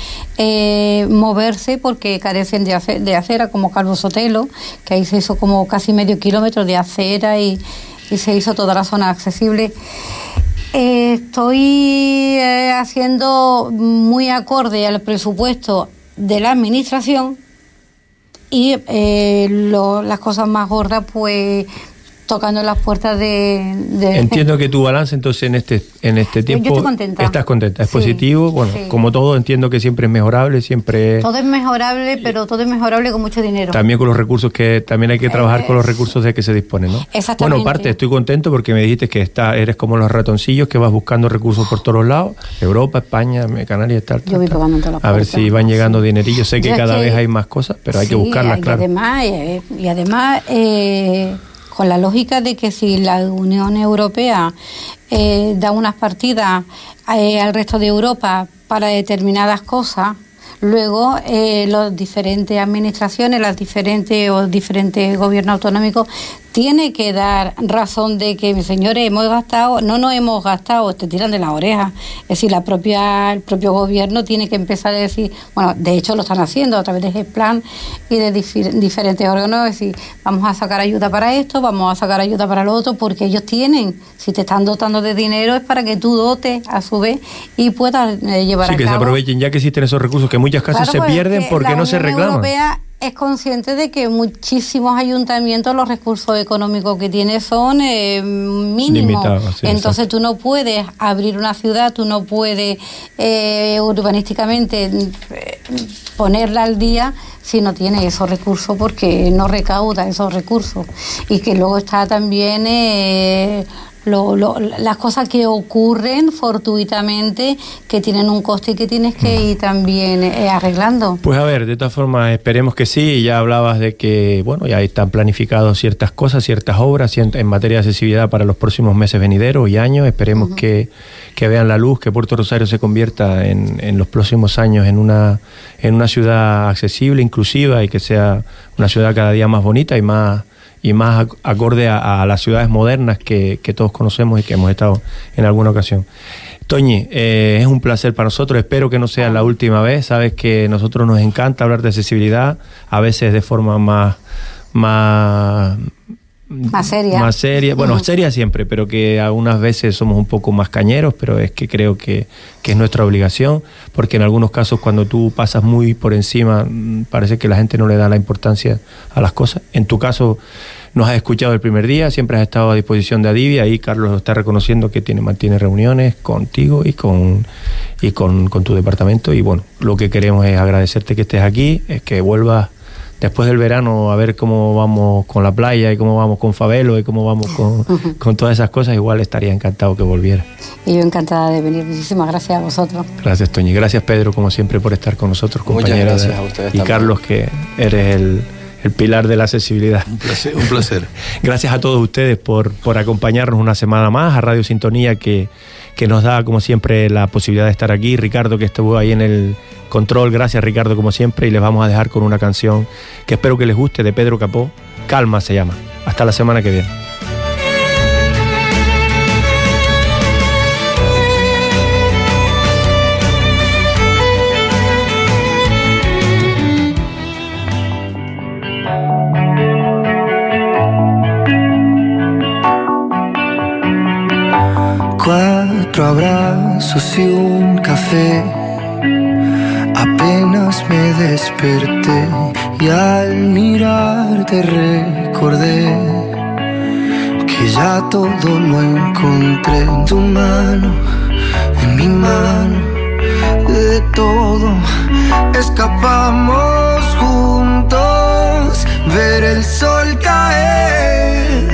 moverse porque carecen de acera, como Calvo Sotelo, que ahí se hizo como casi medio kilómetro de acera y se hizo toda la zona accesible. Estoy haciendo muy acorde al presupuesto de la administración, y las cosas más gordas pues tocando las puertas de... Entiendo que tu balance entonces en este tiempo... Yo estoy contenta. Estás contenta, es positivo, bueno, como todo entiendo que siempre es mejorable, Todo es mejorable, pero todo es mejorable con mucho dinero. También con los recursos también hay que trabajar con los recursos de que se disponen, ¿no? Exactamente. Bueno, estoy contento porque me dijiste que eres como los ratoncillos que vas buscando recursos por todos lados, Europa, España, Canarias, tal. Yo voy pegando en todas las puertas. A ver si van llegando dinerillos, sé que cada vez hay más cosas, pero hay que buscarlas, claro. Y además con la lógica de que si la Unión Europea da unas partidas al resto de Europa para determinadas cosas, luego las diferentes administraciones, diferentes gobiernos autonómicos tiene que dar razón de que, señores, no hemos gastado, te tiran de la oreja. Es decir, el propio gobierno tiene que empezar a decir, bueno, de hecho lo están haciendo a través de GEPLAN y de diferentes órganos, es decir, vamos a sacar ayuda para esto, vamos a sacar ayuda para lo otro, porque ellos tienen, si te están dotando de dinero es para que tú dotes a su vez y puedas llevar a cabo. Sí, que se aprovechen ya que existen esos recursos que en muchos casos se pierden porque no se reclaman. La Unión Europea es consciente de que muchísimos ayuntamientos los recursos económicos que tiene son mínimos. Entonces tú no puedes abrir una ciudad, tú no puedes urbanísticamente ponerla al día si no tiene esos recursos, porque no recauda esos recursos. Y que luego está también las cosas que ocurren fortuitamente, que tienen un coste y que tienes que ir también arreglando. Pues a ver, de todas formas, esperemos que sí. Ya hablabas de que, bueno, ya están planificadas ciertas cosas, ciertas obras en materia de accesibilidad para los próximos meses venideros y años. Esperemos que vean la luz, que Puerto Rosario se convierta en los próximos años en una ciudad accesible, inclusiva, y que sea una ciudad cada día más bonita y más acorde a las ciudades modernas que todos conocemos y que hemos estado en alguna ocasión. Toñi, es un placer para nosotros, espero que no sea la última vez. Sabes que a nosotros nos encanta hablar de accesibilidad, a veces de forma más seria, bueno, seria siempre, pero que algunas veces somos un poco más cañeros, pero es que creo que es nuestra obligación, porque en algunos casos cuando tú pasas muy por encima, parece que la gente no le da la importancia a las cosas. En tu caso, nos has escuchado el primer día, siempre has estado a disposición de Adivia, ahí Carlos lo está reconociendo que mantiene reuniones contigo y con tu departamento, y bueno, lo que queremos es agradecerte que estés aquí, es que vuelvas después del verano a ver cómo vamos con la playa y cómo vamos con Fabelo y cómo vamos con todas esas cosas. Igual estaría encantado que volviera. Y yo encantada de venir. Muchísimas gracias a vosotros. Gracias, Toñi. Gracias, Pedro, como siempre, por estar con nosotros, compañero. Muchas gracias a ustedes y también. Carlos, que eres el pilar de la accesibilidad. Un placer. Gracias a todos ustedes por acompañarnos una semana más, a Radio Sintonía, que nos da, como siempre, la posibilidad de estar aquí. Ricardo, que estuvo ahí en el control, gracias Ricardo, como siempre, y les vamos a dejar con una canción que espero que les guste, de Pedro Capó. Calma se llama. Hasta la semana que viene. Cuatro abrazos y un café. Apenas me desperté y al mirarte recordé que ya todo lo encontré en tu mano, en mi mano. De todo escapamos juntos, ver el sol caer.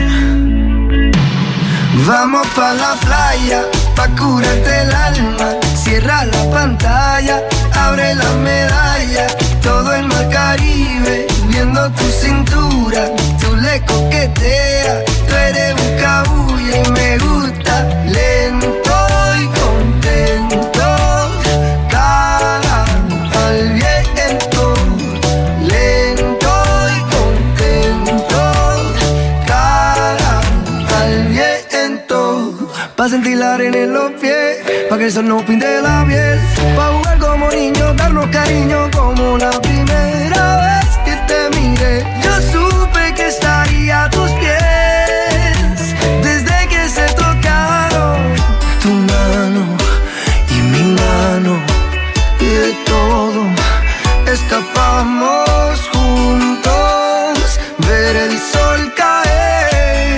Vamos pa' la playa, pa' curarte el alma. Cierra la pantalla, abre la medalla. Todo el mar Caribe, viendo tu cintura. Tú le coqueteas, tú eres un cabulla y me gusta. Lento y contento, cara al viento. Lento y contento, cara al viento. Pa' sentir la arena en los pies, pa' que el sol nos pinte la piel, pa' jugar como niños, darnos cariño como la primera vez que te miré. Yo supe que estaría a tus pies desde que se tocaron tu mano y mi mano. Y de todo escapamos juntos, ver el sol caer.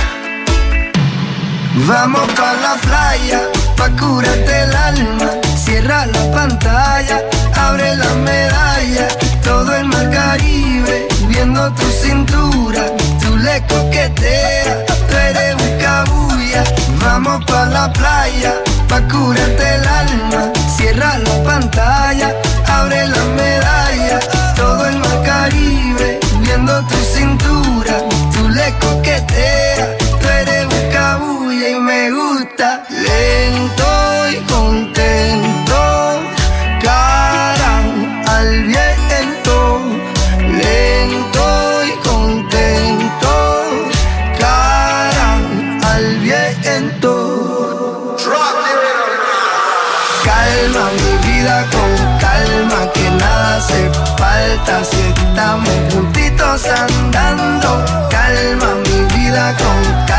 Vamos pa' la playa, pa' curarte el alma. Cierra la pantalla, abre la medalla. Todo el mar Caribe, viendo tu cintura. Tú le coqueteas, tú eres un cabulla. Vamos pa' la playa, pa' curarte el alma. Cierra la pantalla, abre la medalla. Todo el mar Caribe, viendo tu cintura. Tú le coqueteas, tú eres un cabulla y me gusta. Lento y contento, cara al viento. Lento y contento, cara al viento. Calma mi vida con calma, que nada hace falta si estamos juntitos andando. Calma mi vida con calma,